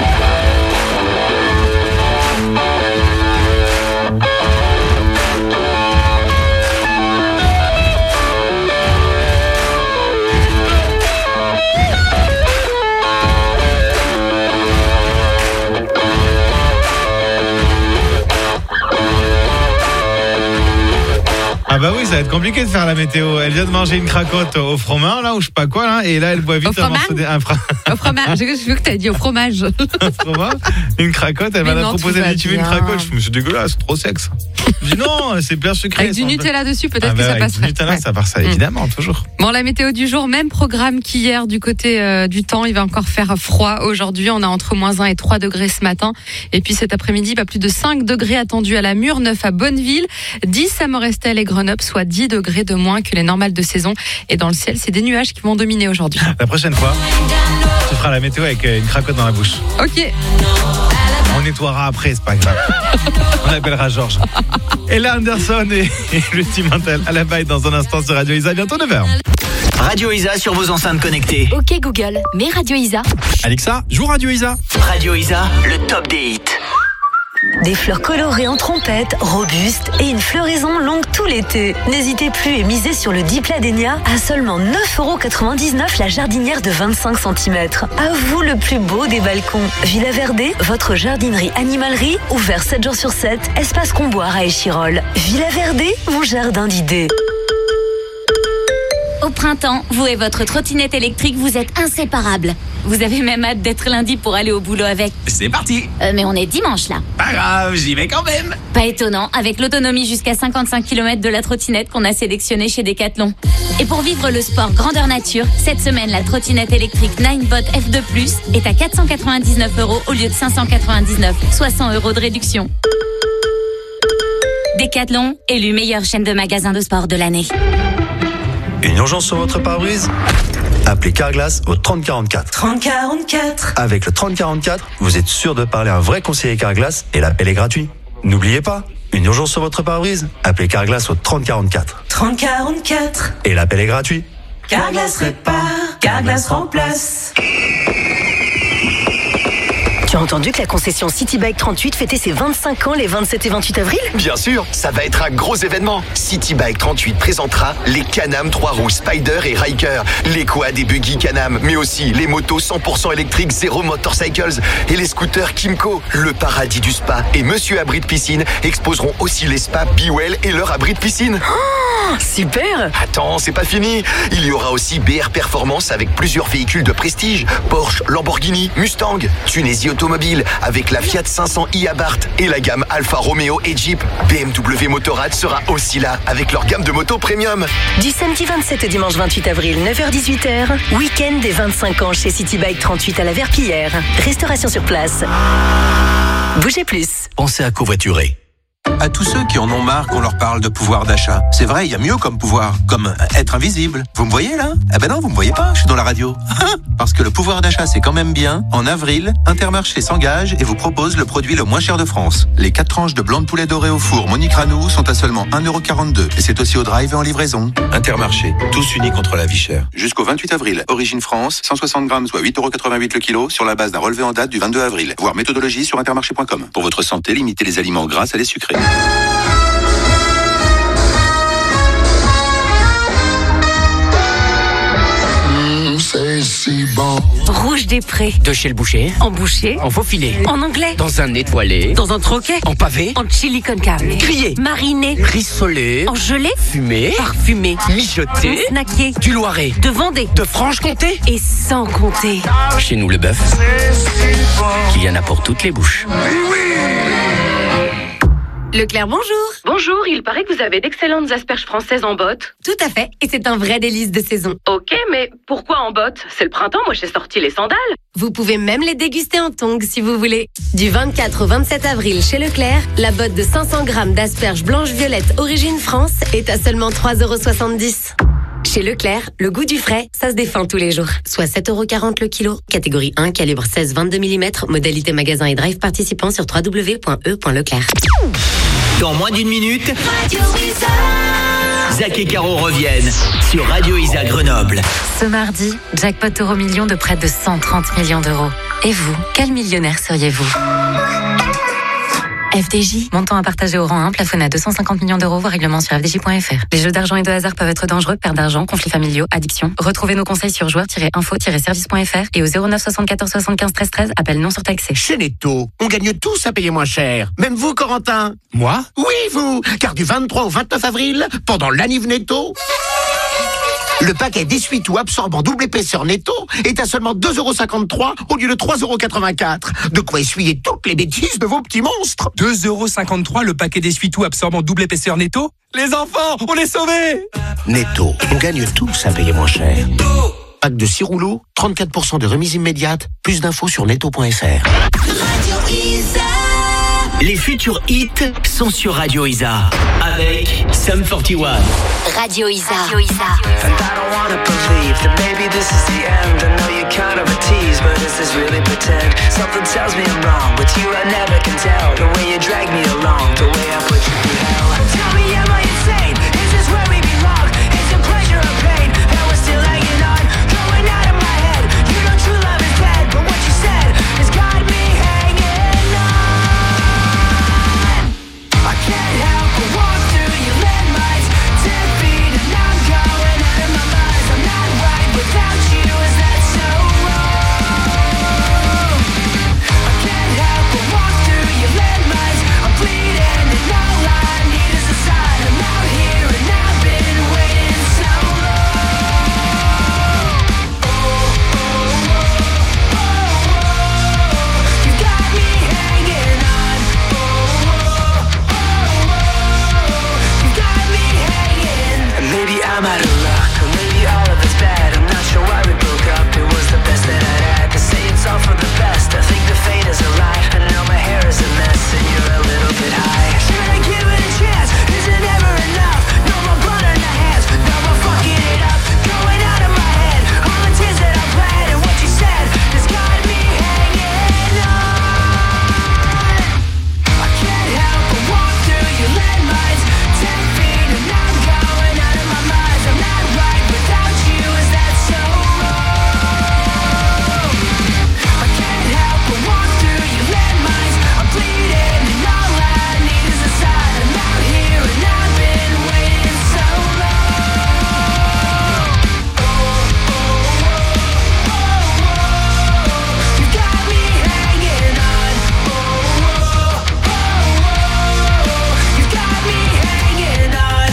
S2: bah oui, ça va être compliqué de faire la météo. Elle vient de manger une cracotte au fromage, là, ou je sais pas quoi, là, et là, elle boit vite un morceau de... un fra...
S4: Au fromage, j'ai vu que t'as dit au fromage.
S2: un fromage, une cracotte, elle m'a proposé de tu veux une cracotte. Je me suis dit, c'est dégueulasse, trop sexe. Je dis non, c'est bien sucré.
S4: Avec du Nutella dessus, peut-être ah bah, que ça passerait.
S2: Du Nutella, ouais. Ça part ça, évidemment, mmh. toujours.
S4: Bon, la météo du jour, même programme qu'hier du côté euh, du temps. Il va encore faire froid aujourd'hui. On a entre moins un et trois degrés ce matin. Et puis cet après-midi, bah, plus de cinq degrés attendus à la Mure, neuf à Bonneville, dix à Morestel et Grenoble, soit dix degrés de moins que les normales de saison. Et dans le ciel, c'est des nuages qui vont dominer aujourd'hui.
S2: La prochaine fois, tu feras la météo avec une cracotte dans la bouche.
S4: Ok.
S2: On nettoiera après, c'est pas grave. On appellera Georges. Ella Anderson et, et le team Intel à la baille dans un instant sur Radio Isa, bientôt neuf heures.
S1: Radio Isa sur vos enceintes connectées.
S10: Ok Google, mets Radio Isa.
S6: Alexa, joue Radio Isa.
S1: Radio Isa, le top des hits.
S10: Des fleurs colorées en trompette, robustes et une floraison longue tout l'été. N'hésitez plus et misez sur le Dipladénia à seulement neuf euros quatre-vingt-dix-neuf la jardinière de vingt-cinq centimètres. À vous le plus beau des balcons. Villa Verde, votre jardinerie animalerie, ouvert sept jours sur sept, espace Comboire à Échirol. Villa Verde, mon jardin d'idées.
S16: Au printemps, vous et votre trottinette électrique, vous êtes inséparables. Vous avez même hâte d'être lundi pour aller au boulot avec.
S17: C'est parti.
S16: Euh, mais on est dimanche là.
S17: Pas grave, j'y vais quand même.
S16: Pas étonnant, avec l'autonomie jusqu'à cinquante-cinq kilomètres de la trottinette qu'on a sélectionnée chez Decathlon. Et pour vivre le sport grandeur nature, cette semaine, la trottinette électrique Ninebot F deux plus est à quatre cent quatre-vingt-dix-neuf euros au lieu de cinq cent quatre-vingt-dix-neuf, soit cent euros de réduction. Decathlon, élu meilleure chaîne de magasins de sport de l'année.
S13: Une urgence sur votre pare-brise ? Appelez Carglass au trente quarante-quatre.
S8: trente quarante-quatre.
S13: Avec le trente quarante-quatre, vous êtes sûr de parler à un vrai conseiller Carglass et l'appel est gratuit. N'oubliez pas, une urgence sur votre pare-brise ? Appelez Carglass au trente quarante-quatre.
S8: trente quarante-quatre.
S13: Et l'appel est gratuit.
S8: Carglass répare, Carglass remplace.
S10: Tu as entendu que la concession City Bike trente-huit fêtait ses vingt-cinq ans les vingt-sept et vingt-huit avril ?
S22: Bien sûr, ça va être un gros événement. City Bike trente-huit présentera les Can-Am trois roues Spider et Ryker, les quads et buggy Can-Am, mais aussi les motos cent pour cent électriques Zero Motorcycles et les scooters Kimco. Le paradis du spa et Monsieur Abri de Piscine exposeront aussi les spas Bewell et leur abri de piscine.
S10: Oh, super!
S22: Attends, c'est pas fini. Il y aura aussi B R Performance avec plusieurs véhicules de prestige, Porsche, Lamborghini, Mustang, Tunisie Automobile avec la Fiat cinq cents i Abarth et la gamme Alfa Romeo et Jeep. B M W Motorrad sera aussi là avec leur gamme de motos premium.
S10: Du samedi vingt-sept au dimanche vingt-huit avril, neuf heures dix-huit heures, week-end des vingt-cinq ans chez City Bike trente-huit à la Verpillière. Restauration sur place. Bougez plus.
S1: Pensez à covoiturer.
S15: À tous ceux qui en ont marre qu'on leur parle de pouvoir d'achat. C'est vrai, il y a mieux comme pouvoir, comme être invisible. Vous me voyez là ? Eh ben non, vous me voyez pas, je suis dans la radio. Parce que le pouvoir d'achat, c'est quand même bien. En avril, Intermarché s'engage et vous propose le produit le moins cher de France. Les quatre tranches de blanc de poulet doré au four Monique Ranou sont à seulement un euro quarante-deux. Et c'est aussi au drive et en livraison. Intermarché, tous unis contre la vie chère. Jusqu'au vingt-huit avril, Origine France, cent soixante grammes, soit huit euros quatre-vingt-huit le kilo, sur la base d'un relevé en date du vingt-deux avril. Voir méthodologie sur intermarché point com. Pour votre santé, limitez les aliments gras à les sucrés.
S10: Rouge des Prés.
S23: De chez le boucher.
S10: En boucher.
S23: En faux filet.
S10: En anglais.
S23: Dans un étoilé.
S10: Dans un troquet.
S23: En pavé.
S10: En chili con carne.
S23: Grillé.
S10: Mariné.
S23: Rissolé.
S10: En gelée.
S23: Fumé.
S10: Parfumé.
S23: Mijoté.
S10: Snacké.
S23: Du Loiret.
S10: De Vendée.
S23: De Franche-Comté.
S10: Et sans compter.
S23: Chez nous, le bœuf, il y en a pour toutes les bouches.
S10: Leclerc, bonjour.
S24: Bonjour, il paraît que vous avez d'excellentes asperges françaises en botte.
S10: Tout à fait, et c'est un vrai délice de saison.
S24: Ok, mais pourquoi en botte ? C'est le printemps, moi j'ai sorti les sandales.
S10: Vous pouvez même les déguster en tongs si vous voulez. Du vingt-quatre au vingt-sept avril chez Leclerc, la botte de cinq cents grammes d'asperges blanches-violettes origine France est à seulement trois euros soixante-dix. Chez Leclerc, le goût du frais, ça se défend tous les jours. Soit sept euros quarante le kilo. Catégorie un, calibre seize vingt-deux millimètres. Modalité magasin et drive participant sur w w w point e point leclerc.
S1: Dans moins d'une minute, Zach et Caro reviennent sur Radio Isa Grenoble.
S5: Ce mardi, jackpot euro million de près de cent trente millions d'euros. Et vous, quel millionnaire seriez-vous ? F D J, montant à partager au rang un, plafonné à deux cent cinquante millions d'euros, voire règlement sur f d j point f r. Les jeux d'argent et de hasard peuvent être dangereux, perte d'argent, conflits familiaux, addiction. Retrouvez nos conseils sur joueurs tiret info tiret service point f r et au zéro neuf soixante-quatorze soixante-quinze treize treize, appel non surtaxé.
S17: Chez Netto, on gagne tous à payer moins cher. Même vous, Corentin.
S6: Moi?
S17: Oui, vous. Car du vingt-trois au vingt-neuf avril, pendant l'Aniv Netto, le paquet d'essuie-tout absorbant double épaisseur Netto est à seulement deux euros cinquante-trois au lieu de trois euros quatre-vingt-quatre. De quoi essuyer toutes les bêtises de vos petits monstres.
S6: deux euros cinquante-trois le paquet d'essuie-tout absorbant double épaisseur Netto? Les enfants, on est sauvés!
S17: Netto, on gagne tous à payer moins cher. Pack de six rouleaux, trente-quatre pour cent de remise immédiate. Plus d'infos sur netto point f r.
S1: Les futurs hits sont sur Radio Isa avec Sum forty one.
S10: Radio Isa.
S7: And I don't wanna believe that maybe this is the end. I know you're kind of a tease, but is this really pretend? Something tells me I'm wrong. With you I never can tell. The way you drag me along, the way I put you through hell. Tell me, am I insane? Is this where we belong? Is it pleasure or pain? And we're still hanging on, going out of my head. You know true love is bad, but what you said has got me hanging on. I can't help but walk through your landmines. Ten feet and I'm going out of my mind. I'm not right without you, is that so wrong? I can't help but walk through your landmines. I'm bleeding and all I need is a sign. I'm out here and I've been waiting so long. Oh, oh, oh, oh, oh. You got me hanging on. Oh, oh, oh, oh. You got me hanging. And maybe I'm out of luck, or maybe all of it's bad. I'm not sure why we broke up. It was the best that I'd had. To say it's all for the best, I think the fate is a lie. And now my hair is a mess, and you're a little bit high. Should I give it a chance? Is it ever enough? No more blood on the hands, no more fucking it up. Going out of my head, all the tears that I bled, and what you said has got me hanging on. I can't help but walk through your landmines. Ten feet and I'm going out of my mind. I'm not right without you, is that so wrong? I can't help but walk through your landmines. I'm bleeding and all I need is a sign. I'm out here and I've been waiting so long. Oh, oh, oh, oh, oh. You got me hanging on. Oh, oh, oh, oh. You got me hanging on.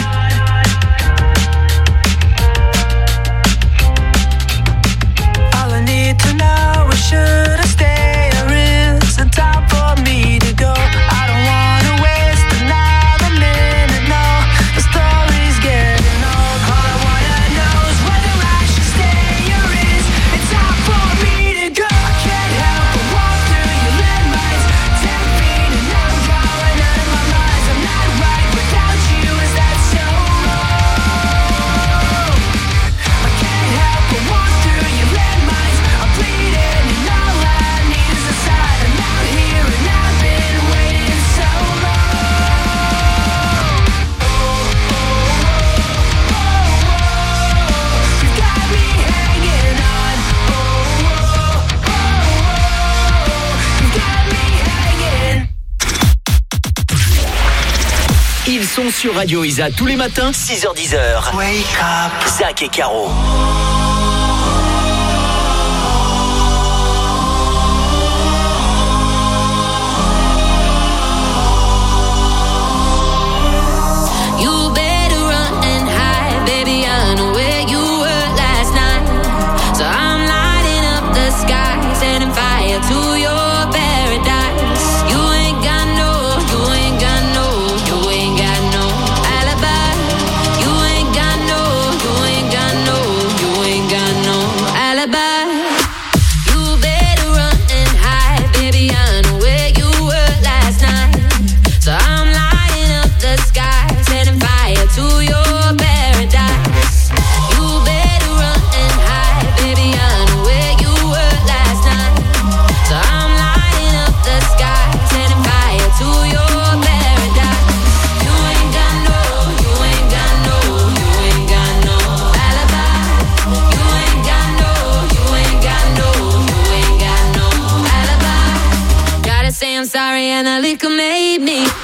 S7: All I need to know is should I stay or is it time for me to go? I don't wanna waste another minute, no. The story's getting old. All I wanna know is whether I should stay or is it time for me to go? I can't help but walk through your landmines. Ten feet and I'm going out of my mind. I'm not right without you, is that so wrong? I can't help but walk through your landmines. I'm bleeding and all I need is a sign. I'm out here and I've been waiting so long. Oh, oh, oh, oh, oh. You got me hanging on. Oh, oh, oh, oh. You got me hanging.
S1: Ils sont sur Radio Isa tous les matins, six heures dix. Wake up. Zach et Caro.
S7: You better run and hide, baby. I know where you were last night. So I'm lighting up the sky, setting fire to your paradise. You ain't got no, you ain't got no, you ain't got no alibi. You ain't got no, you ain't got no, you ain't got no alibi. You better run and hide, baby. I know where you were last night. So I'm lighting up the sky, setting fire to your paradise. You better run and hide, baby. I know where you were last night. So I'm lighting up the sky, setting fire to your paradise. You ain't got no, you ain't got no, you ain't got no alibi. You ain't got no, you ain't got no, you ain't got no alibi. Gotta say I'm sorry and the liquor made me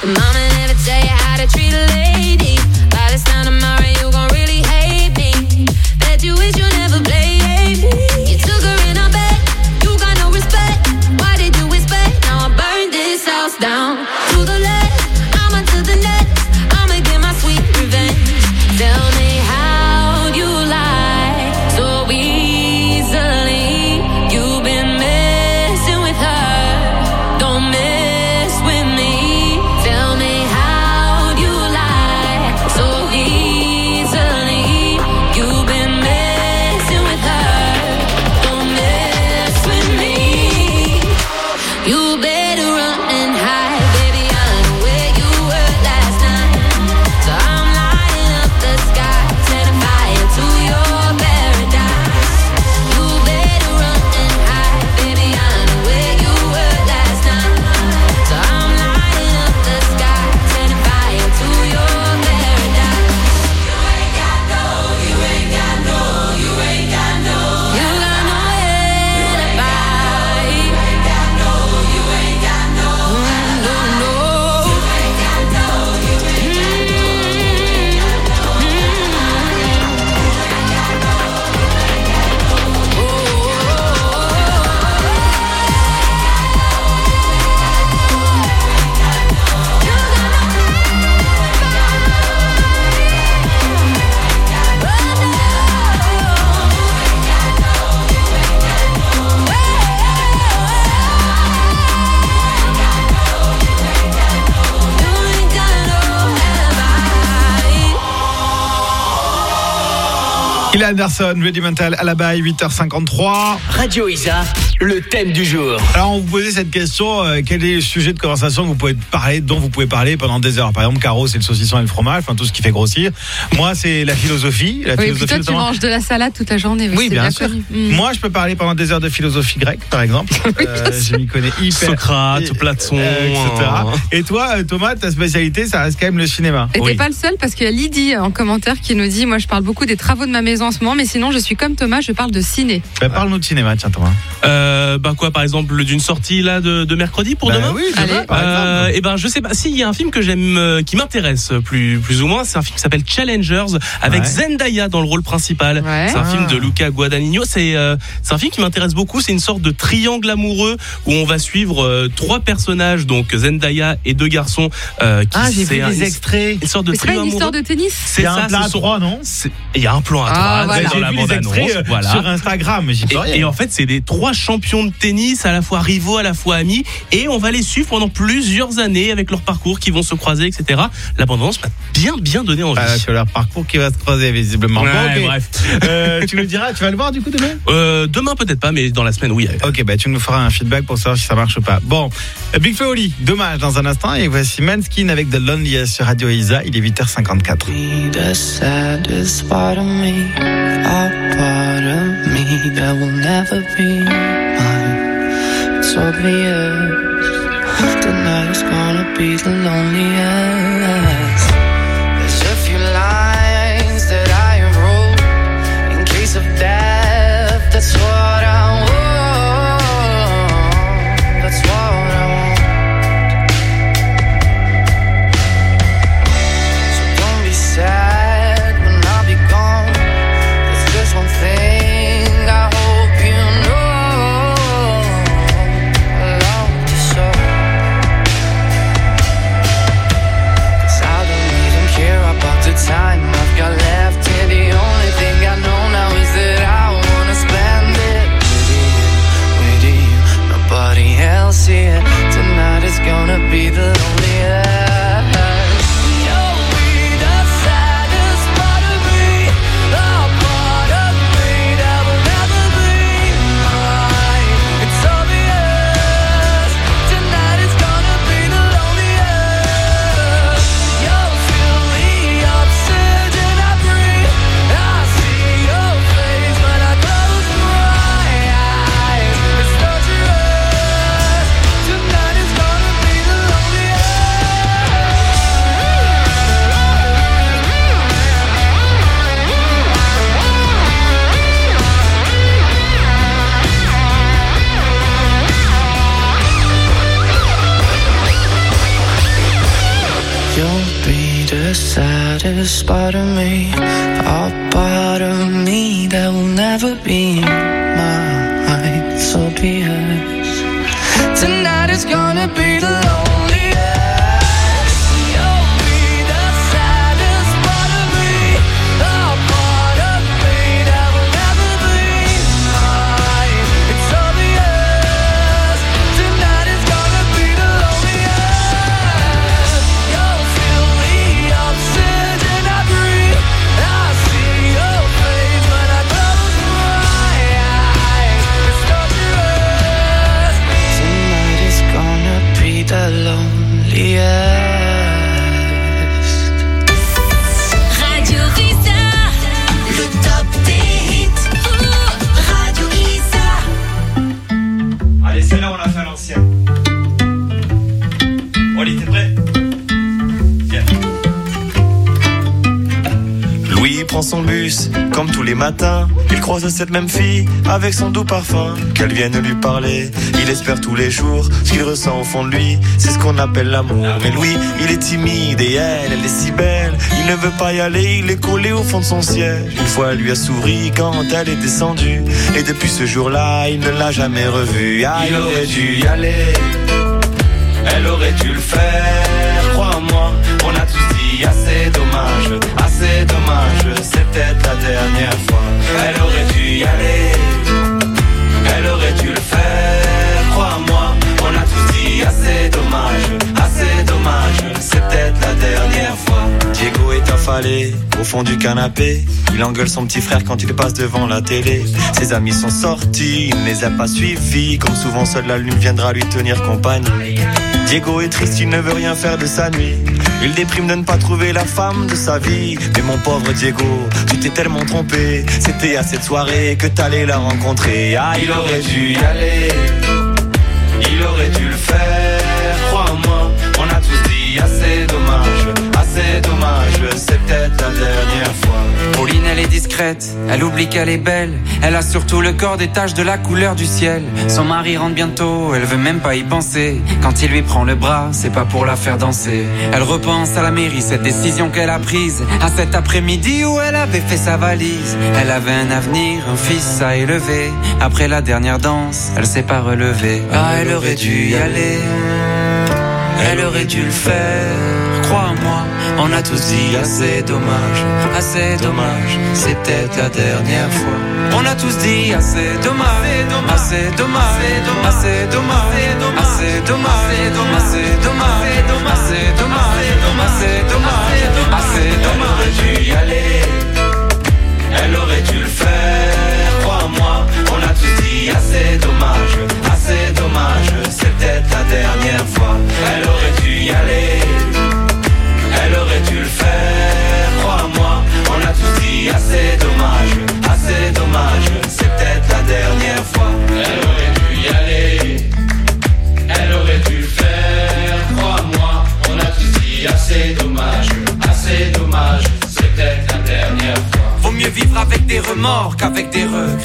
S7: Mama never tell you how to treat a lady. By this time tomorrow you gon' really hate me. Bet you wish you never played me. You took her in her bed, you got no respect. Why did you expect? Now I burned this house down. To the left, I'ma to the next. I'ma get my sweet revenge. Tell me how you lie so easily. You've been messing with her. Don't mess with me. Tell me how you lie so easily. You've been messing with her. Don't mess with me. You better run and hide, baby. I know where you were last night. So I'm lighting up the sky, setting fire to your paradise. You better run and hide, baby. I know where you were last night. So I'm lighting up the sky, setting fire to your paradise. You ain't got no, you ain't got no, you ain't got no. You got no alibi. You ain't got no, you ain't got no. No, no. You ain't got no, you ain't
S2: Kylian Anderson, Rudimental Alibi, huit heures cinquante-trois.
S1: Radio Isa, le thème du jour.
S2: Alors on vous posait cette question, euh, quel est le sujet de conversation que vous pouvez parler, dont vous pouvez parler pendant des heures. Par exemple, Caro, c'est le saucisson et le fromage, enfin tout ce qui fait grossir. Moi, c'est la philosophie. La
S4: Oui,
S2: philosophie
S4: plutôt tu
S2: notamment.
S4: manges de la salade toute la journée.
S2: Oui,
S4: c'est
S2: bien, sûr.
S4: connu. Mm.
S2: Moi, je peux parler pendant des heures de philosophie grecque, par exemple. Euh, je m'y connais hyper.
S3: Socrate, Platon,
S2: euh, et cetera. Et toi, euh, Thomas, ta spécialité, ça reste quand même le cinéma.
S4: Et t'es pas le seul parce qu'il y a Lydie en commentaire qui nous dit moi je parle beaucoup des travaux de ma maison en ce moment, mais sinon je suis comme Thomas, je parle de ciné.
S2: Bah, parle-nous de cinéma, tiens, Thomas.
S3: Euh, bah quoi, par exemple, d'une sortie là de, de mercredi pour
S2: Bah
S3: demain.
S2: oui, demain,
S4: Allez.
S2: par exemple.
S3: Et ben je sais pas. Si, il y a un film que j'aime, euh, qui m'intéresse plus plus ou moins. C'est un film qui s'appelle Challengers avec
S2: Ouais.
S3: Zendaya dans le rôle principal.
S4: Ouais.
S3: C'est un
S2: Ah.
S3: film de Luca Guadagnino. C'est euh, c'est un film qui m'intéresse beaucoup. C'est une sorte de triangle amoureux où on va suivre euh, trois personnages, donc Zendaya et deux garçons. Euh, qui
S2: Ah, j'ai
S3: c'est
S2: vu
S3: un-
S2: des extraits.
S3: Une sorte de
S4: Mais c'est pas
S3: trio
S4: une histoire
S3: amoureux.
S4: de tennis.
S3: C'est
S2: Il y a
S3: ça,
S2: un plan
S3: ce
S2: à
S3: sont-
S2: trois, non
S3: c'est- Il y a un plan à
S4: Ah,
S3: trois
S4: voilà.
S3: dans
S2: J'ai
S3: la
S2: vu
S3: bande
S2: les extraits
S3: annonce.
S2: euh,
S3: Voilà.
S2: sur Instagram, mais j'y peux rien.
S3: Et, et en fait, c'est des trois champions de tennis, à la fois rivaux, à la fois amis, et on va les suivre pendant plusieurs années avec leur parcours qui vont se croiser, et cetera. L'abondance m'a bien, bien donné envie.
S2: Ah, c'est leur parcours qui va se croiser visiblement.
S3: Ouais,
S2: Bon, ok.
S3: bref.
S2: Euh, tu nous diras, tu vas le voir du coup demain?
S3: Euh, demain peut-être pas, mais dans la semaine, oui.
S2: Ok, bah tu nous feras un feedback pour savoir si ça marche ou pas. Bon, euh, Big Flo Oli, dommage dans un instant, et voici Manskin avec The Loneliest sur Radio Isa, il est huit heures cinquante-quatre.
S9: The saddest part of me, a part of me that will never be mine. It's obvious tonight is gonna be the loneliest. There's a few lines that I have wrote in case of death. That's what I want. That's what I want. So don't be sad when I'll be gone. There's just one thing I hope you know. I love you so. 'Cause saddest part of me, a part of me that will never be mine. So be yours. Tonight is gonna be the loneliest. You'll be the saddest part of me, a part of me that will never be mine. It's obvious. Tonight is gonna be the loneliest. You'll feel the oxygen I breathe. I see your face when I close my eyes. It's torturous. Tonight is gonna be the loneliest.
S7: Radio Issa, le top des hits. Radio Issa.
S11: Allez, celle-là, on l'a fait à l'ancienne. Oli, t'es prêt? Viens.
S14: Louis prend son bus, comme tous les matins. Il croise cette même fille, avec son doux parfum. Qu'elle vienne lui parler, il espère tous les jours. Ce qu'il ressent au fond de lui, c'est ce qu'on appelle l'amour. Mais Louis, il est timide et elle, elle est si belle. Il ne veut pas y aller, il est collé au fond de son siège. Une fois, elle lui a souri quand elle est descendue. Et depuis ce jour-là, il ne l'a jamais revue. Ah, il aurait dû y aller, elle aurait dû le faire, crois-moi. On a tous dit assez dommage, assez dommage. C'est peut-être la dernière fois. Elle aurait dû y aller, elle aurait dû le faire, crois-moi. On a tous dit assez dommage, assez dommage. C'est peut-être la dernière fois. Diego est affalé au fond du canapé. Il engueule son petit frère quand il passe devant la télé. Ses amis sont sortis, il ne les a pas suivis. Comme souvent, seule la lune viendra lui tenir compagnie. Diego est triste, il ne veut rien faire de sa nuit. Il déprime de ne pas trouver la femme de sa vie. Mais mon pauvre Diego, tu t'es tellement trompé. C'était à cette soirée que t'allais la rencontrer. Ah, il aurait dû y aller, il aurait dû le faire, crois-moi. On a tous dit assez dommage, assez dommage. C'est peut-être la dernière fois.
S6: Pauline, elle est discrète, elle oublie qu'elle est belle. Elle a surtout le corps des taches de la couleur du ciel. Son mari rentre bientôt, elle veut même pas y penser. Quand il lui prend le bras, c'est pas pour la faire danser. Elle repense à la mairie, cette décision qu'elle a prise. À cet après-midi où elle avait fait sa valise. Elle avait un avenir, un fils à élever. Après la dernière danse, elle s'est pas relevée. Ah, elle aurait dû y aller, elle aurait dû le faire, crois-moi. On a tous dit assez dommage, assez dommage. C'est peut-être la dernière fois. On a tous dit assez dommage, assez dommage, assez dommage, assez dommage, assez dommage, assez dommage, assez dommage, assez dommage. Elle aurait dû y aller, elle aurait dû le faire, crois-moi. On a tous dit assez dommage, assez dommage. C'est peut-être la dernière fois. Elle aurait dû y aller, elle aurait dû le faire, crois-moi. On a tous dit assez dommage, assez dommage. C'est peut-être la dernière fois. Elle aurait dû y aller, elle aurait dû le faire, crois-moi. On a tous dit assez dommage, assez dommage. C'est peut-être la dernière fois. Vaut mieux vivre avec des remords qu'avec des